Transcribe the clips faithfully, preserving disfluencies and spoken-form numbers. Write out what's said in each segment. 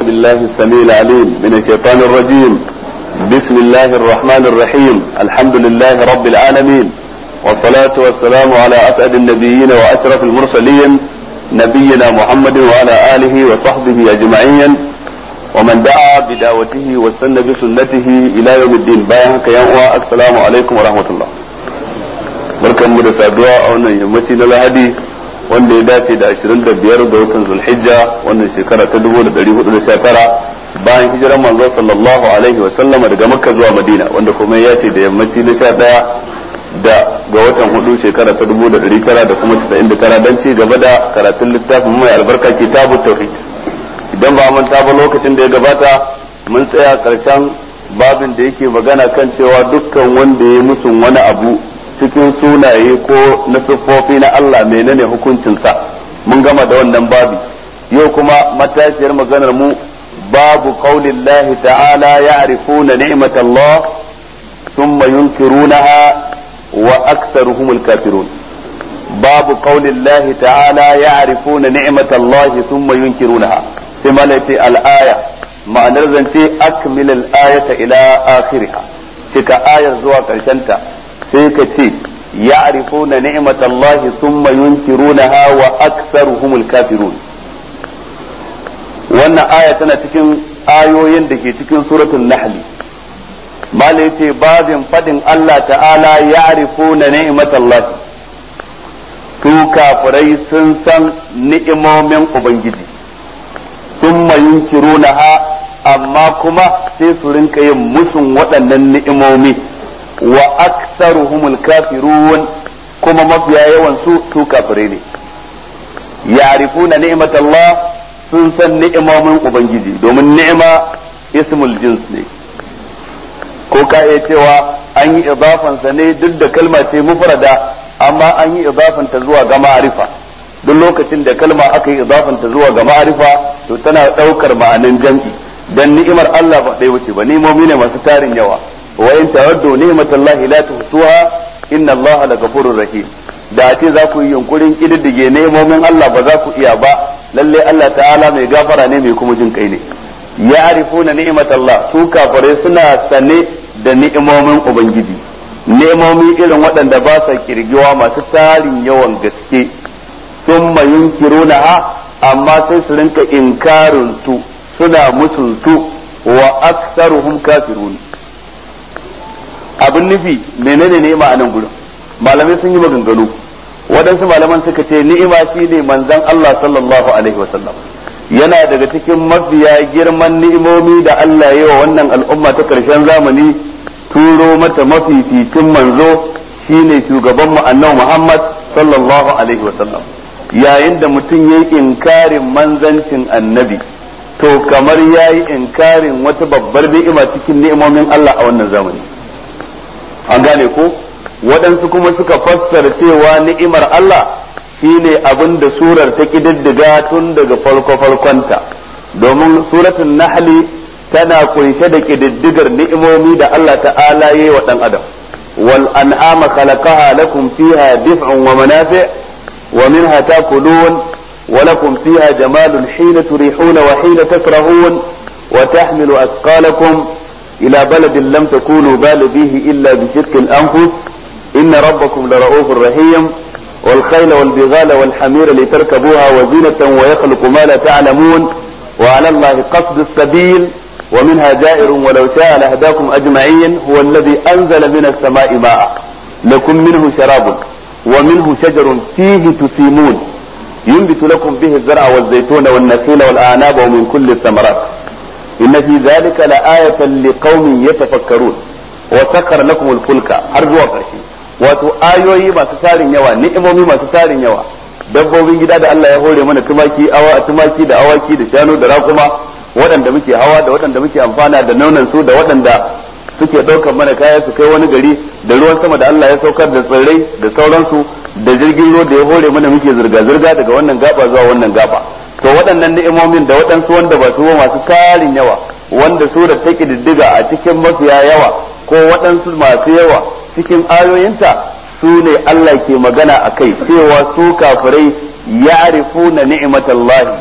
بالله السميع العليم من الشيطان الرجيم. بسم الله الرحمن الرحيم. الحمد لله رب العالمين، والصلاة والسلام على أسعد النبيين وأشرف المرسلين نبينا محمد وعلى آله وصحبه أجمعين ومن دعا بدعوته واستنى بسنته إلى يوم الدين. بايعك يا السلام عليكم ورحمة الله. barkan mu da saduwa a wannan yammaci na Lahadi wanda ya dace da ashirin da biyar ga watan Zulhijja wannan shekara ta dubu da dari hudu da sha tara bayan hijiran manzo sallallahu alaihi wa sallama daga Makka zuwa Madina, wanda kuma ya ce da yammaci na sha daya da ga watan hudu shekara ta dubu da dari tara da kuma casa'in da tara don ci gaba da karatun littafin mai albarka Kitabut Tauhid. Idan ba manta ba lokacin da ya gabata mun tsaya karshen babin da yake magana kan cewa dukkan wanda ya musun wani abu cikin sunaye ko na siffofi na Allah menene hukuncinsa. Mun gama da wannan babi. Yau kuma matashiyar maganar mu babu qaulillahi ta'ala ya'rifuna ni'matallah thumma yunkirunaha wa aktharuhumul kafirun. babu qaulillahi ta'ala ya'rifuna ni'matallahi thumma yunkirunaha. sai malai al-aya ma'anar zance akmil al-ayata ila akhiriha, cika ayar zuwa karshenta. sai ka ce ya'rifuna ni'matallahi thumma yunkirunaha wa aktharuhumul kafirun. wannan aya tana cikin ayoyin da ke cikin suratul nahl. mala yace babin fadin Allah ta'ala ya'rifuna ni'matallahi, su kafirai sun san ni'imomin ubangiji, thumma yunkirunaha, amma kuma sai su rinka yin musun waɗannan ni'imomi. wa aktsaruhumul kafirun, kuma mafiya yawan su su kafirai ne. ya'rifuna ni'matallah, sun san ni'imomin ubangiji, domin ni'ima ismul jins ne, ko ka iya cewa an yi idafan sa ne duk da kalma ce mufrada, amma an yi idafan ta zuwa ga ma'arifa. duk lokacin da kalma aka yi idafan ta zuwa ga ma'arifa to tana daukar ma'anin jam'i, dan ni'imar Allah ba dai wuce ba, ni'imomi ne masu tarin yawa. wa in tawaddu ni'matallahi la tuhsuha inna Allaha laghafurur rahim. da ce za ku yi yunkurin kididdige ni'imomin Allah ba za ku iya ba, lalle Allah ta'ala mai gafara ne mai kuma jin kai ne. ya'rifuna ni'matallah, su kafare suna sane da ni'imomin ubangiji, ni'imomi irin waɗanda ba sa kirgiwa masu tarin yawan gaske. thumma yunkirunaha, amma sai su rinka inkarin su, suna musun su. wa aktsaruhum kafirun. abin nufi menene ni'ima a nan gurin? malamai sun yi maganganu. waɗansu malaman suka ce ni'ima shine manzon Allah sallallahu alaihi wasallam, yana daga cikin mafiya girman ni'imomi da Allah ya yi wa wannan al'umma ta ƙarshen zamani, turo mata mafificin manzo shine shugaban mu annabi Muhammad sallallahu alaihi wasallam. yayin da mutum yayi inkarin manzancin annabi, to kamar yayi inkarin wata babbar ni'ima cikin ni'imomin Allah a wannan zamani. an gane ko? waɗansu kuma suka fassara cewa ni'imar Allah shine abin da surar ta kididdiga tun daga farko farkonta, domin suratul nahli tana kunshe da kididdigar ni'imomi da Allah ta'ala yayi wa dan adam. wal an'ama khalaqaha lakum fiha dif'un wa manafi' wa minha ta'kulun wa lakum fiha jamalun hina turihuna wa hina tasrahun wa tahmilu athqalakum ila baladin lam takunu balighihi illa bi shiqqil anfus inna rabbakum lara'ufur rahim wal khayla wal bighala wal hamira litarkabuha wa zinatan wa yakhluqu ma la ta'lamun wa 'ala allahi qasdus sabil wa minha ja'irun wa law sha'a lahadakum ajma'in huwa alladhi anzala minas sama'i ma'a lakum minhu sharabun wa minhu shajarun fihi tusimun yunbitu lakum bihi az-zar'a waz-zaytuna wan-nakhila wal-a'naba wa min kulli ath-thamarat inna fi dhalika la'ayatan liqaumin yatafakkarun wa sakhkhara lakum al-fulka, har zuwa ƙarshe. wato ayoyi masu tarin yawa, ni'imomi masu tarin yawa. dabbobin gida da Allah ya hore mana, tumaki, awa, tumaki da awaki da shanu da raƙuma, waɗanda muke hawa da waɗanda muke amfana da nonon su, da waɗanda suke ɗaukar mana kaya su kai wani gari, da ruwan sama da Allah ya saukar da tsirrai da sauransu, da jirgin ruwa da ya hore mana muke zirga-zirga daga wannan gaba zuwa wannan gaba. to waɗannan ni'imomin da waɗansu wanda ba su masu tarin yawa, wanda surar ta kididdiga a cikin mafiya yawa ko waɗansu masu yawa cikin ayoyinta, su ne Allah ke magana a kai, cewa su kafirai ya'rifuna ni'matallahi,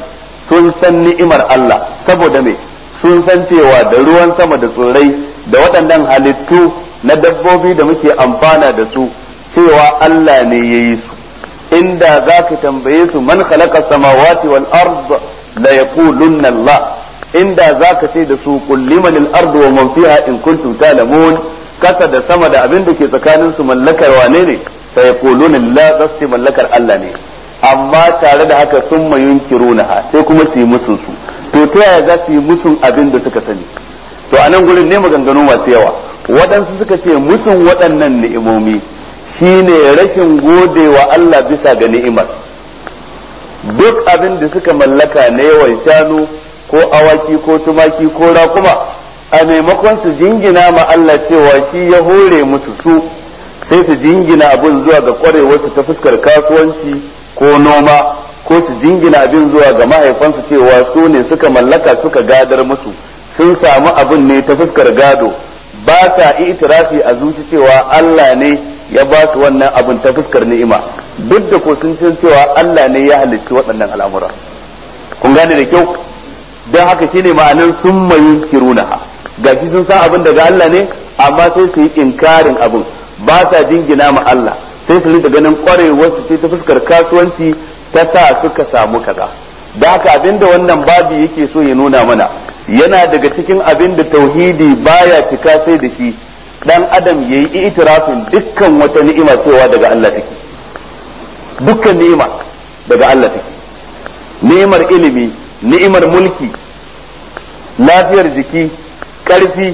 sun san ni'imar Allah saboda me sun san cewa da ruwan sama da tsirrai da waɗannan halittu na dabbobi da muke amfana da su cewa Allah ne ya yi su inda za ka tambaye su man khalaqa samawati wal ard la yaqulunna Allah inda za ka ce da su qul liman al ard wa man fiha in kuntum ta'lamun kasa da sama da abin da ke tsakanin su mallakar wane ne sai yaquluna la zasti mallakar Allah ne amma tare da haka sun mayunkirunaha sai kuma su yi musun su to ta yaya za su yi musun abin da suka sani to a nan gurin ne maganganu masu yawa waɗansu suka ce musun waɗannan ni'imomi shine rashin godewa Allah bisa ga ni'imar duk abin da suka mallaka na yawan shanu ko awaki ko tumaki ko raƙuma a maimakon su jingina ma Allah cewa shi ya hore musu su sai su jingina abin zuwa ga ƙwarewarsu ta fuskar kasuwanci ko noma ko su jingina abin zuwa ga mahaifansu cewa su ne suka mallaka suka gadar musu sun samu abin ne ta fuskar gado ba sa itirafi a zuci cewa Allah ne ya ba su wannan abin ta fuskar ni'ima duk da ko sun san cewa Allah ne ya halicci waɗannan al'amura kun gane da kyau don haka shine ma'anar sun mayu kirunaha gashi sun san abin daga Allah ne amma sai su yi inkarin abin ba sa jingina ma Allah sai su rika ganin kwarewar su ce ta fuskar kasuwanci ta sa suka samu kaza da haka abinda wannan babu yake so ya nuna mana yana daga cikin abin da tauhidi baya cika sai da shi dan adam yayi itirafin dukkan wata ni'ima cewa daga Allah take dukkan ni'ima daga Allah take ni'imar ilimi ni'imar mulki lafiyar jiki karfi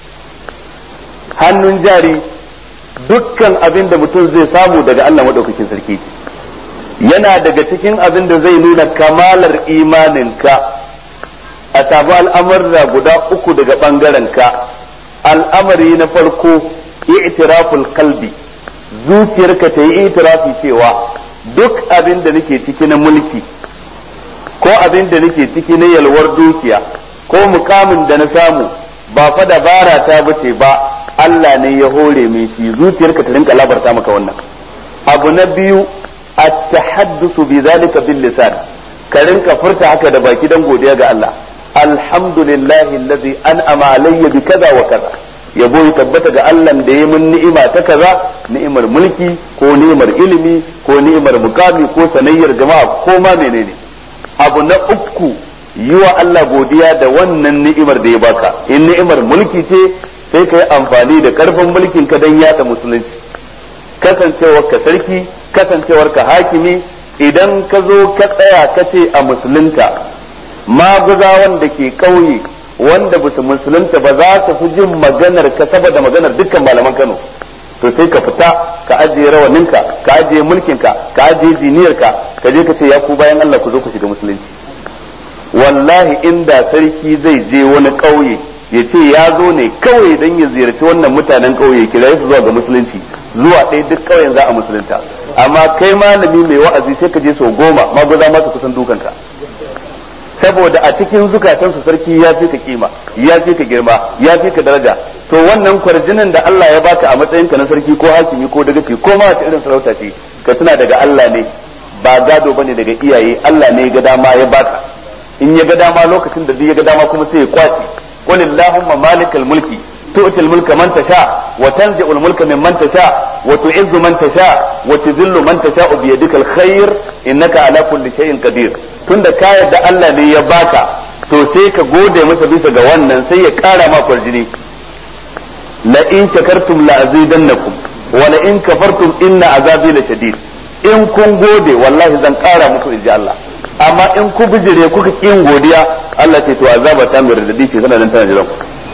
hannun jari dukkan abin da mutum zai samu daga Allah madaukakin sarki yana daga cikin abin da zai nuna kamalar imaninka a samu al'amurra guda uku daga ɓangarenka al'amari na farko i'tiraful kalbi zuciyarka ta yi itirafi cewa duk abin da nake ciki na mulki ko abin da nake ciki na yalwar dukiya ko mukamin da na samu ba fa dabara ta bace ba Allah ne ya hore min shi zuciyarka ta rinka labarta maka wannan abu na biyu at-tahaddusu bi zalika bil lisan ka rinka furta haka da baki dan godiya ga Allah alhamdulillahi alladhi an'ama alayya bi kaza wa kaza yabo ya tabbata ga Allah da ya min ni'ima ta kaza ni'imar mulki ko ni'imar ilimi ko ni'imar mukami ko sanayyar jama'a ko ma menene abu na uku yi wa Allah godiya da wannan ni'imar da ya baka in ni'imar mulki ce sai ka yi amfani da karfin mulkin ka dan yata musulunci kasancewar ka sarki kasancewar ka hakimi idan ka zo ka tsaya ka ce a musulunta maguzawan da ke kauye wanda ba su musulunta ba za su fi jin maganar ka saboda maganar dukkan malaman Kano to sai ka fita ka ajiye rawaninka ka ajiye mulkinka ka ajiye jiniyarka ka je ka ce ya ku bayan Allah ku zo ku shiga musulunci wallahi inda sarki zai je wani kauye ya ce ya zo ne kawai don ya ziyarci wannan mutanen kauye kira su zuwa ga musulunci zuwa ɗaya duk kauyen za a musulunta amma kai malami mai wa'azi sai ka je sau goma maguza ma su kusan dukanka saboda a cikin zukatansu sarki ya fi ka kima ya fi ka girma ya fi ka daraja to wannan kwarjinin da Allah ya baka a matsayinka na sarki ko hakimi ko dagaci ko ma wace irin sarauta ce ka tuna daga Allah ne ba gado bane daga iyaye Allah ne ya ga dama ya baka in ya ga dama lokacin da ya ga dama kuma sai ya kwace qul illahumma malikal mulki tu'til mulka man tasha wa tanzi'ul mulka mimman tasha wa tu'izzu man tasha wa tudhillu man tasha bi yadikal khair innaka ala kulli shay'in qadir tunda ka yarda Allah ne ya baka to sai ka gode masa bisa ga wannan sai ya kara ma kwarjini la in shakartum la azidannakum wa la in kafartum inna azabi la shadid in kun gode wallahi zan kara muku inji Allah amma in ku bijire kuka kin godiya Allah ce to azaba ta mai radadi ce tana nan tana jiran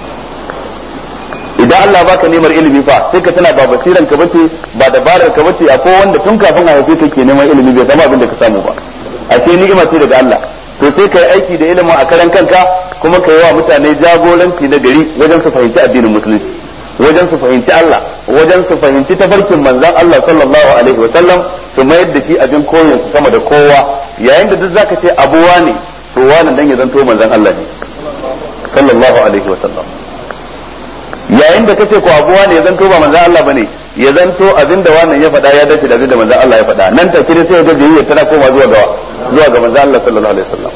idan Allah baka nemar ilimi fa sai ka tana ba basiran ka bace ba dabarar ka bace akwai wanda tun kafin a haife ka ke neman ilimi bai samu abin da ka samu ba ashe ni'ima ce daga Allah to sai ka yi aiki da ilimin a karan kanka kuma ka yi wa mutane jagoranci na gari wajen su fahimci addinin musulunci wajen su fahimci Allah wajen su fahimci tafarkin manzon Allah sallallahu alaihi wa sallam su mayar da shi abin koyon su sama da kowa yayin da duk zaka ce abuwa ne to wannan dan ya zanto manzon Allah ne sallallahu alaihi wa sallam yayin da kace ko abuwa ne ya zanto ba manzon Allah bane ya zanto abinda wannan ya faɗa ya dace da abinda manzon Allah ya faɗa nan take sai ga biyayya tana koma zuwa ga zuwa ga manzon Allah sallallahu alaihi wasallam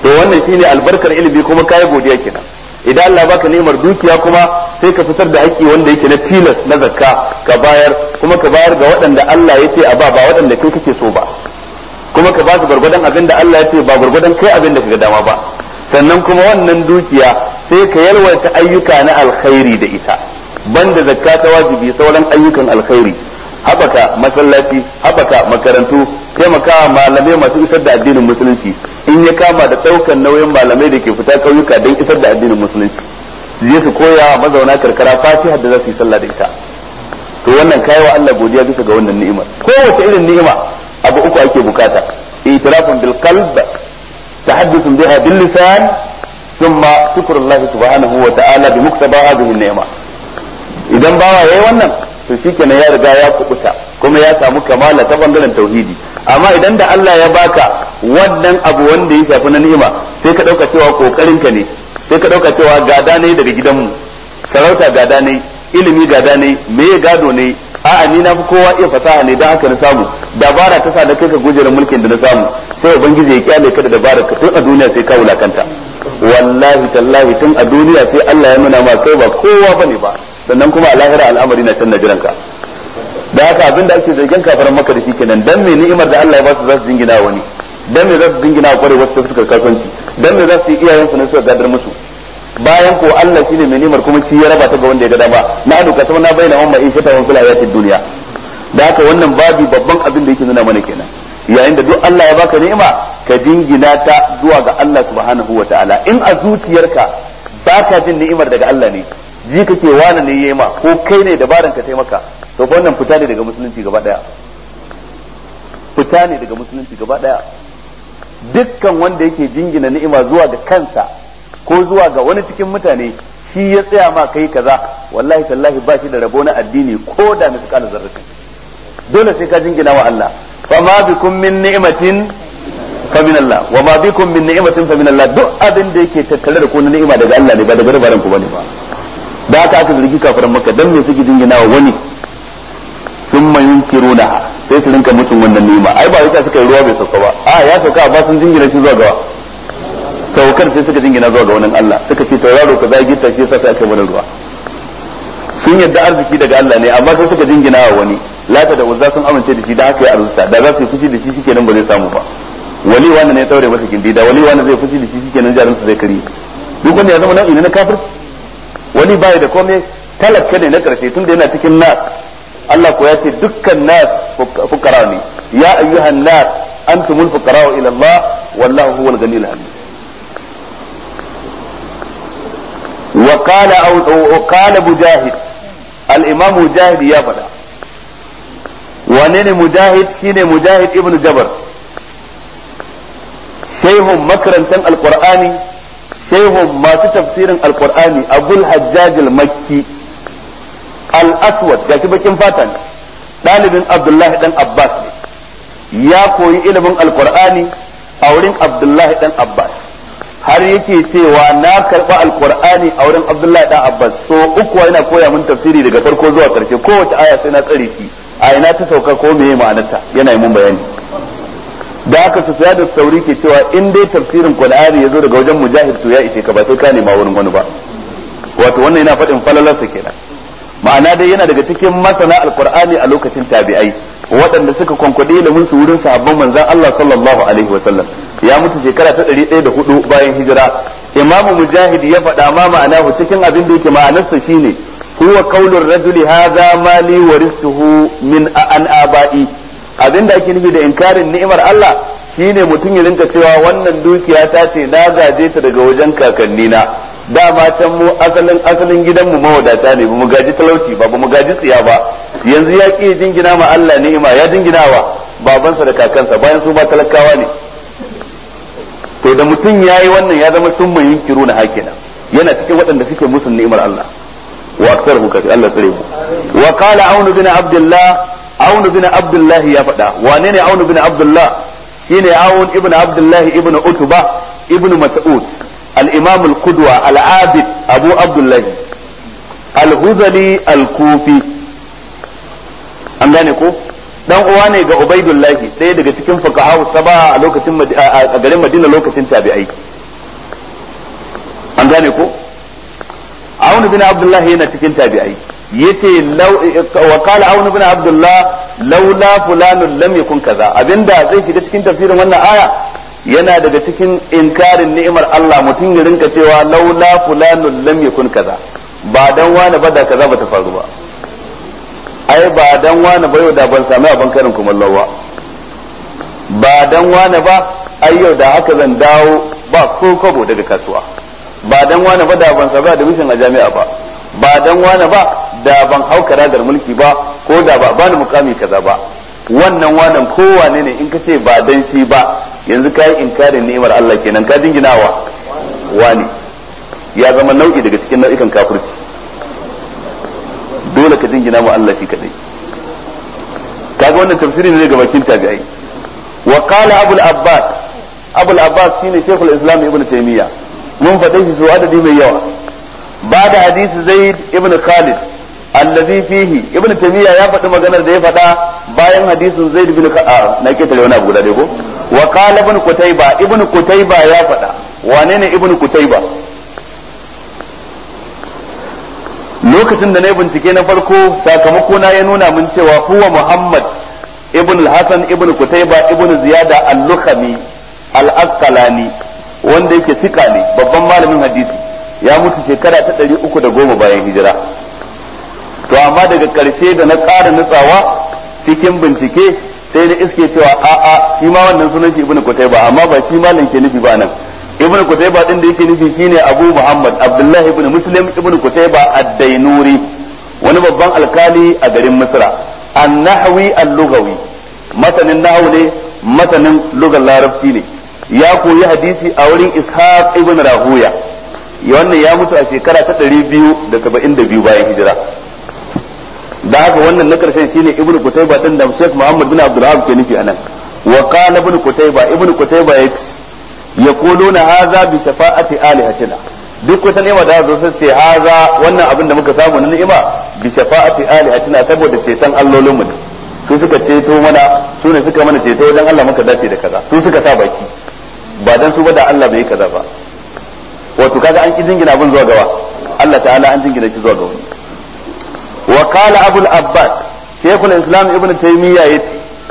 to wannan shine albarkar ilimi kuma kai godiya kenan. Idan Allah baka ni'imar dukiya kuma sai ka fitar da haƙƙi wanda yake na tilas na zakka ka bayar, kuma ka bayar ga waɗanda Allah ya ce a ba ba waɗanda kai kake so ba, kuma ka ba su gwargwadon abin da Allah ya ce ba gwargwadon kai abin da kaga dama ba. Sannan kuma wannan dukiya sai ka yalwata ayyuka na alkhairi da ita, banda zakka ta wajibi sauran ayyukan alkhairi, haɓaka masallaci, haɓaka makarantu, taimakawa malamai masu isar da addinin musulunci, in ya kama da ɗaukan nauyin malamai da ke fita ƙauyuka don isar da addinin musulunci, su je su koya mazauna karkara fatiha da za su yi sallah da ita. To wannan kai wa Allah godiya bisa ga wannan ni'imar. Kowace irin ni'ima abu uku ake bukata: itirafun bil qalb, tahadduthun biha bil lisan, thumma shukrullah subhanahu wa ta'ala bi muktaba hadhihi ni'ima. Idan bawa yayi wannan to shikenan ya riga ya kubuta kuma ya samu kamala ta bangaren tauhidi. Amma idan da Allah ya baka wannan abu wanda ya shafi na ni'ima sai ka dauka cewa kokarin ka ne, sai ka dauka cewa gada ne daga gidanmu, sarauta gada ne, ilimi gada ne, meye gado ne, a'a ni na fi kowa iya fasaha ne dan haka na samu, dabara ta sa da kai ka gujerar mulkin da na samu, sai ubangiji ya kyale ka da dabara ka tun a duniya sai ka wulakanta. Wallahi tallahi tun a duniya sai Allah ya nuna ma kai ba kowa bane ba, sannan kuma a lahira al'amari na can na jiranka. Da haka abinda ake zargin kafaran maka da shi kenan, dan me ni'imar da Allah ya ba su za su jingina wani, dan me za su jingina kware wasu suka kasuwanci, dan me za su yi iyayen su ne suka gadar musu, bayan ko Allah shine mai ni'imar kuma shi ya raba ta ga wanda ya ga dama. Na duka sama na bayyana umma in shata wa fil hayatid dunya. Da haka wannan babi babban abin da yake nuna mana kenan, yayin da duk Allah ya baka ni'ima ka jingina ta zuwa ga Allah subhanahu wa ta'ala. In a zuciyarka baka jin ni'imar daga Allah ne, ji kake wani ne yayi ma ko kai ne dabaran ka taimaka, to wannan fita ne daga musulunci gaba daya, fita ne daga musulunci gaba daya. Dukkan wanda yake jingina ni'ima zuwa ga kansa ko zuwa ga wani cikin mutane, shi ya tsaya ma kai kaza, wallahi tallahi ba shi da rabo na addini ko da misqala zarratin. Dole sai ka jingina wa Allah. fa ma bikum min ni'matin fa min Allah wa ma bikum min ni'matin fa min Allah. Duk abin da yake tattare da ku na ni'ima daga Allah ne, ba daga rabaran ku bane ba. Da haka aka zargi kafiran Makka dan me suke jingina wa wani, thumma yunkirunaha, sai su rinka musun wannan ni'ima. Ai ba wai suka yi ruwa bai sauka ba, a ya sauka ba sun jingina shi zuwa ga saukar, sai suka jingina zuwa ga wannan Allah, suka ce tauraro ka zai gita shi yasa sai aka yi mana ruwa. Sun yadda arziki daga Allah ne, amma sai suka jingina wa wani. Lata da Uzza sun amince da shi da haka ya arzuta, da za su yi fushi da shi shikenan ba zai samu ba. Wali wanda ne ya daure masa gindi, da wali wanda zai fushi da shi shikenan jarinsa zai kare. Duk wanda ya zama nau'i ne na kafirci. Wani bai da komai, talaka ne na karshe tunda yana cikin nas. Allah ko ya ce dukkan nas fuqara ne. Ya ayyuhan nas antumul fuqara ila Allah wallahu huwal ghaniyyul hamid. Wa qala aw qala mujahid, al-imam mujahid ya fada. Wane ne mujahid? Shine mujahid ibn Jabr, shehun makarantan alqur'ani, shehun masu tafsirin alqur'ani, abul hajjaj al-makki al-aswad, gashi bakin fata ne, dalibin abdullahi dan abbas ne, ya koyi ilimin alqur'ani a wurin abdullahi dan abbas, har yake cewa na karba alqur'ani a wurin abdullahi dan abbas so uku, yana koya mun tafsiri daga farko zuwa karshe, kowace aya sai na tsare shi a ina ta sauka ko meye ma'anarta, yana yi mun bayani. Da haka Sufyan al-Thawri ke cewa in dai tafsirin Qur'ani yazo daga wajen mujahid to ya ishe ka, ba sai ka nema wurin wani ba. Wato wannan yana faɗin falalarsa kenan. Ma'ana dai yana daga cikin masana al-Qur'ani a lokacin tabi'ai, waɗanda suka kwankwade ilimin su wurin sahabban manzon Allah sallallahu alaihi wa sallam. Ya mutu shekara ta ɗari ɗaya da hudu bayan hijira. Imamu Mujahid ya faɗa ma ma'anahu cikin abin da yake ma'anarsa shine huwa qaulur rajuli hadha mali warithuhu min an aba'i. Abinda ake nufi da inkarin ni'imar Allah shine mutum ya rinka cewa wannan dukiya ta ce na gaje ta daga wajen kakanni na, dama can mu asalin asalin gidan mu mawadata ne, ba mu gaji talauci ba, ba mu gaji tsiya ba. Yanzu ya ki jingina ma Allah ni'ima, ya jingina wa babansa da kakansa bayan su ba talakawa ne. To da mutum yayi wannan ya zama sun mai yunkiru na hakina, yana cikin waɗanda suke musun ni'imar Allah. Wa aktsaruhu kafi Allah tsare mu. Wa qala Aun bin Abdullah, Aun bin Abdullah ya faɗa. Wane ne Aun bin Abdullah? Shine Aun ibn Abdullah ibn Utba ibn Mas'ud, al-Imam al-Qudwa al-Abid Abu Abdullah al-Huzali al-Kufi. An gane ko? Dan uwa ne ga Ubaidullah, ɗaya daga cikin fuqaha saba a lokacin a garin Madina lokacin tabi'ai. an gane ko Aun bin Abdullah yana cikin tabi'ai yace law wa qala Aun bin Abdullah laula fulanun lam yakun kaza abinda zai shiga cikin tafsirin wannan aya yana daga cikin inkarin ni'imar Allah mutum ya rinka cewa laula fulanun lam yakun kaza ba dan wani ba da kaza ba ta faru ba ai ba dan wani ba yau da ban sami abin karin kumallo ba ba dan wani ba ai yau da haka zan dawo ba ko kobo daga kasuwa ba dan wani ba da ban sami admission a jami'a ba ba dan wani ba da ban hau karagar mulki ba ko da ba bani mukami kaza ba wannan wannan kowane ne in ka ce ba dan shi ba yanzu kai inkarin ni'imar Allah kenan ka dinginawa wani ya zama nau'i daga cikin nau'ikan kafirci dole ka dingina mu Allah shi kadai kaga wannan tafsiri ne daga bakin tabi'ai wa qala abul abbas abul abbas shine shaykhul islam ibn taymiya mun faɗe shi su adadi mai yawa ba da hadisi zaid ibn khalid allazi fihi ibn taymiya ya faɗi maganar da ya faɗa bayan hadisin zaid ibn khalid na ke tare wani abu guda dai ko wa qala ibn qutayba ibn qutayba ya faɗa wane ne ibn qutayba lokacin da na yi bincike na farko sakamako na ya nuna mun cewa huwa muhammad ibn al-hasan ibn qutayba ibn ziyada al-lukhami al-asqalani wanda yake sika ne babban malamin hadisi ya mutu shekara ta ɗari uku da goma bayan hijira to amma daga ƙarshe da na ƙara nutsawa cikin bincike sai na iske cewa a'a shi ma wannan sunan shi ibnu qutayba amma ba shi malam ke nufi ba nan ibnu qutayba din da yake nufi shine abu muhammad abdullahi ibn muslim ibnu qutayba ad-dainuri wani babban alkali a garin misra an-nahwi al-lughawi masanin nahwu ne masanin lugar larabci ne ya koyi hadisi a wurin ishaq ibn rahuya wannan ya mutu a shekara ta ɗari biyu da saba'in da biyu bayan hijira da haka wannan na karshen shine ibnu qutayba din da Sheikh Muhammad bin Abdul Wahhab ke nufi anan wa qala ibnu qutayba ibnu qutayba yace yaquluna hadha bi shafa'ati alihatina duk wata ni'ima da zo sai ce hadha wannan abin da muka samu na ni'ima bi shafa'ati alihatina saboda ceton allolinmu su suka ceto mana su ne suka mana ceto wajen Allah muka dace da kaza su suka sa baki ba dan su ba da Allah bai kaza ba wato kaga an ki jingina abin zuwa gawa Allah ta'ala an jingina shi zuwa ga wani wa qala abul abbas shaykhul islam ibn taymiya yace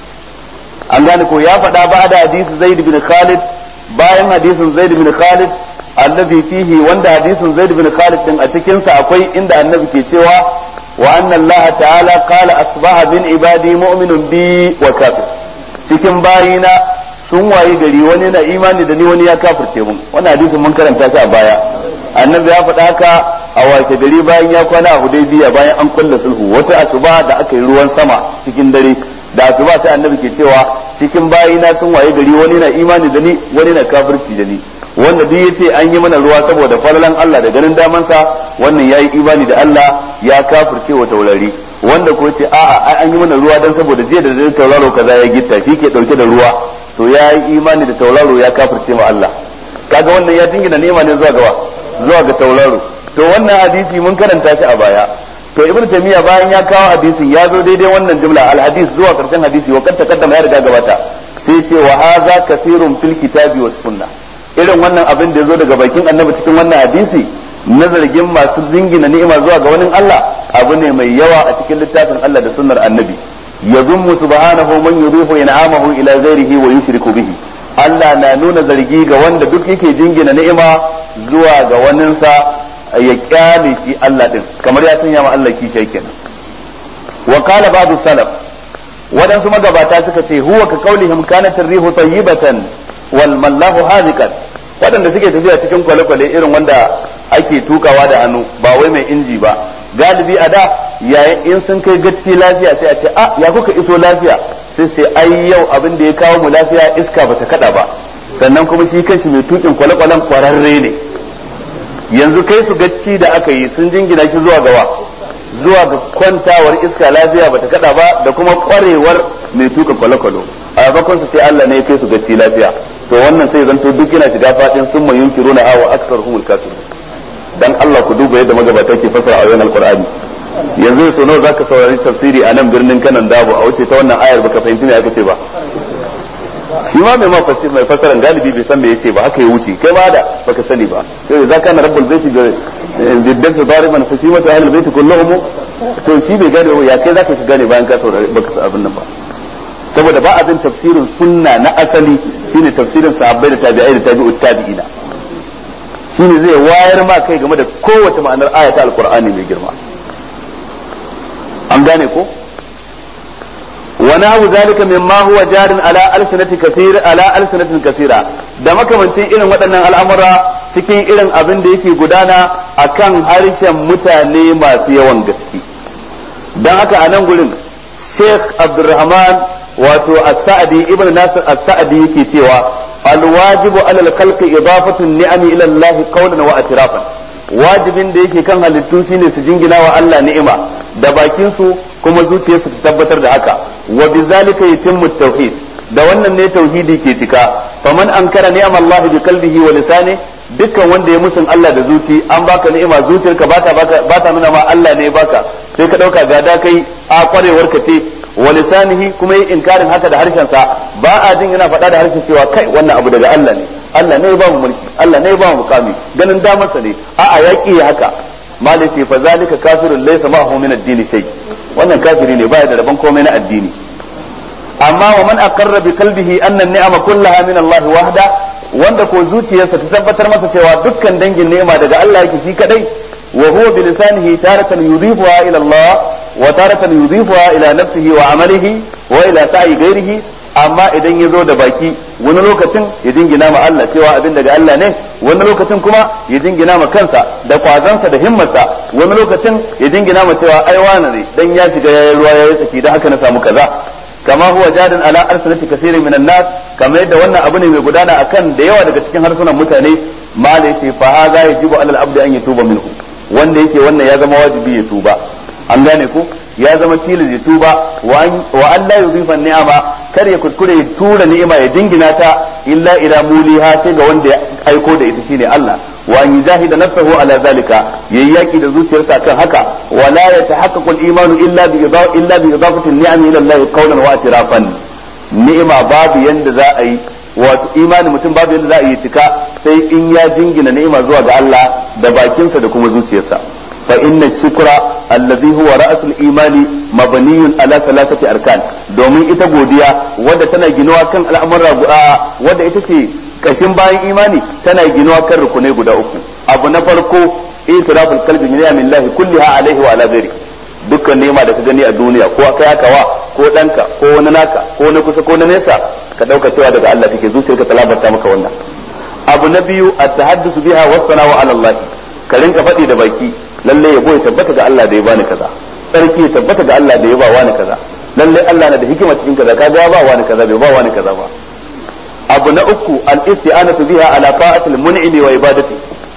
an gane ko ya faɗa ba da hadisi zaid bin khalid bayan hadisin zaid bin khalid allazi fihi wanda hadisin zaid bin khalid din a cikin sa akwai inda annabi ke cewa wa anna allah ta'ala qala asbaha bin ibadi mu'minun bi wa kafir cikin bayina sun wayi gari wani na imani da ni wani ya kafirce mun wannan hadisin mun karanta shi a baya annabi ya faɗa haka a washe gari bayan ya kwana a hudaybiya bayan an kulla sulhu wata asuba da aka yi ruwan sama cikin dare da asuba sai annabi ke cewa cikin bayina sun waye gari wani na imani da ni wani na kafirci da ni wanda duk yace an yi mana ruwa saboda falalan Allah da ganin damansa wannan yayi imani da Allah ya kafirce wa taurari wanda ko yace a'a an yi mana ruwa dan saboda jiya da dare tauraro kaza ya gitta shi ke dauke da ruwa to yayi imani da tauraro ya kafirce ma Allah kaga wannan ya dingina nema ne zuwa gawa zuwa ga tauraro to wannan hadisi mun karanta shi a baya to ibnu taymiya bayan ya kawo hadisin ya zo daidai wannan jumla al hadis zuwa karshen hadisi wa kan takaddama ya riga gabata sai ce wa hadha kathirun fil kitabi was sunnah irin wannan abin da yazo daga bakin annabi cikin wannan hadisi na zargin masu zingina ni'ima zuwa ga wani Allah abu ne mai yawa a cikin littafin Allah da sunnar annabi yazummu subhanahu man yurihu in'amahu ila ghairihi wa yushriku bihi Allah na nuna zargi ga wanda duk yake jingina ni'ima zuwa ga waninsa ya kyale shi Allah din kamar ya sanya ma Allah kishi kenan wa qala ba'du salaf wadansu magabata suka ce huwa ka qaulihim kanat ar-rihu tayyibatan wal mallahu hadiqan wadanda suke tafiya cikin kwale-kwale irin wanda ake tukawa da hannu ba wai mai inji ba galibi a da yayin in sun kai gacci lafiya sai a ce ah ya kuka iso lafiya sai sai ai yau abin da ya kawo mu lafiya iska bata kada ba sannan kuma shi kanshi mai tukin kwale-kwalen kwararre ne yanzu kai su gacci da aka yi sun jingina shi zuwa gawa zuwa ga kwantawar iska lafiya bata kada ba da kuma kwarewar mai tuka kwale-kwalo a bakon su sai Allah ne ya kai su gacci lafiya to wannan sai zanto duk yana shiga fadin sun mai yunkiruna awa aktsaruhumul kafirun dan Allah ku duba yadda magabata ke fasara ayoyin alqur'ani yanzu so nawa zaka saurari tafsiri a nan birnin Kanan Dabo a wuce ta wannan ayar baka fahimci me aka ce ba shi ma mai mafasir mai fasaran galibi bai san me yace ba haka ya wuce kai ma da baka sani ba sai za kana rabbul baiti biddan dariban fa shi mata ahlul baiti kulluhum to shi bai gane ya kai zaka gane bayan ka saurari baka san abin nan ba saboda ba abin tafsirin sunna na asali shine tafsirin sahabbai da tabi'ai da tabi'ut tabi'ina shine zai wayar ma kai game da kowace ma'anar ayata alqur'ani mai girma an gane ko ونحو ذلك مما هو جار على ألسنة كثير على ألسنة كثيرة da makamancin irin waɗannan al'amura cikin irin abin da yake gudana akan harshen mutane masu yawan gaske don haka a nan gurin Sheikh Abdulrahman wato As-Sa'di Ibn Nasir As-Sa'di yake cewa al-wajibu alal khalqi idafatu an-ni'ami ila Allah qawlan wa atirafan wajibin da yake kan halittu shine su jingina wa Allah ni'ima da bakin su kuma zuciyarsu ta tabbatar da haka wa bizalika yatimmu tauhid da wannan ne tauhidi ke cika faman ankara ni'am Allah bi qalbihi wa lisani dukkan wanda ya musun Allah da zuci an baka ni'ima zuciyarka bata baka bata nuna ma Allah ne baka sai ka dauka gada kai a kwarewar ka ce wa lisanihi kuma yi inkarin haka da harshen sa ba a jin yana faɗa da harshen cewa kai wannan abu daga Allah ne Allah ne ya ba mu mulki Allah ne ya ba mu mukami ganin damarsa ne a'a yaki haka malai ce fa zalika kafirun laysa ma'ahu min ad-din shay wannan kafiri ne baya da rabon komai na addini amma wa man aqarra bi qalbihi anna an-ni'ama kullaha min Allah wahda wanda ko zuciyarsa ta tabbatar masa cewa dukkan dangin ni'ima daga Allah yake shi kadai wa huwa bi lisanihi taratan yudhifuha ila Allah wa taratan yudhifuha ila nafsihi wa amalihi wa ila sa'i ghairihi amma idan ya zo da baki wani lokacin ya jingina ma Allah cewa abin daga Allah ne wani lokacin kuma ya jingina ma kansa da kwazansa da himmarsa wani lokacin ya jingina ma cewa ai wani ne dan ya shiga yayin ruwa yayin saki dan haka na samu kaza kama huwa jadin ala arsalati kaseerin minan nas kamar yadda wannan abu ne mai gudana akan da yawa daga cikin harsunan mutane mala yace fa hadha yajibu ala al-abdi an yatuba minhu wanda yake wannan ya zama wajibi ya tuba an gane ko ya zama tilis ya tuba wa an la yudhifa ni'ama kar ya kuskure ya tura ni'ima ya dingina ta illa ila muliha sai ga wanda ya aiko da ita shine Allah wa an yujahida nafsahu ala zalika yayi yaki da zuciyarsa kan haka wa la yatahaqqaqu al-iman illa bi illa bi idafati an-ni'am ila Allah qawlan wa atirafan ni'ima babu yanda za a yi wato imani mutum babu yanda za a yi cika sai in ya jingina ni'ima zuwa ga Allah da bakinsa da kuma zuciyarsa فإن الشكر الذي هو رأس الإيمان مبني على ثلاثة أركان domin ita godiya wadda tana ginuwa kan al'amura wadda ita ce kashin bayan imani tana ginuwa kan rukunai guda uku abu na farko itiraful qalbi min ni'amillahi kulliha alaihi wa ala ghairi dukkan nema da ka gani a duniya ko kai aka wa ko danka ko wani naka ko na kusa ko na nesa ka dauka cewa daga Allah take zuciyarka ta labarta maka wannan abu na biyu at-tahaddusu biha wa sana'u ala Allah ka rinka faɗi da baki lalle yabo ya tabbata ga Allah da ya bani kaza sarki ya tabbata ga Allah da ya ba wani kaza lalle Allah na da hikima cikin kaza kaga ya ba wani kaza bai ba wani kaza ba abu na uku al isti'anatu biha ala ta'atil mun'imi wa ibadati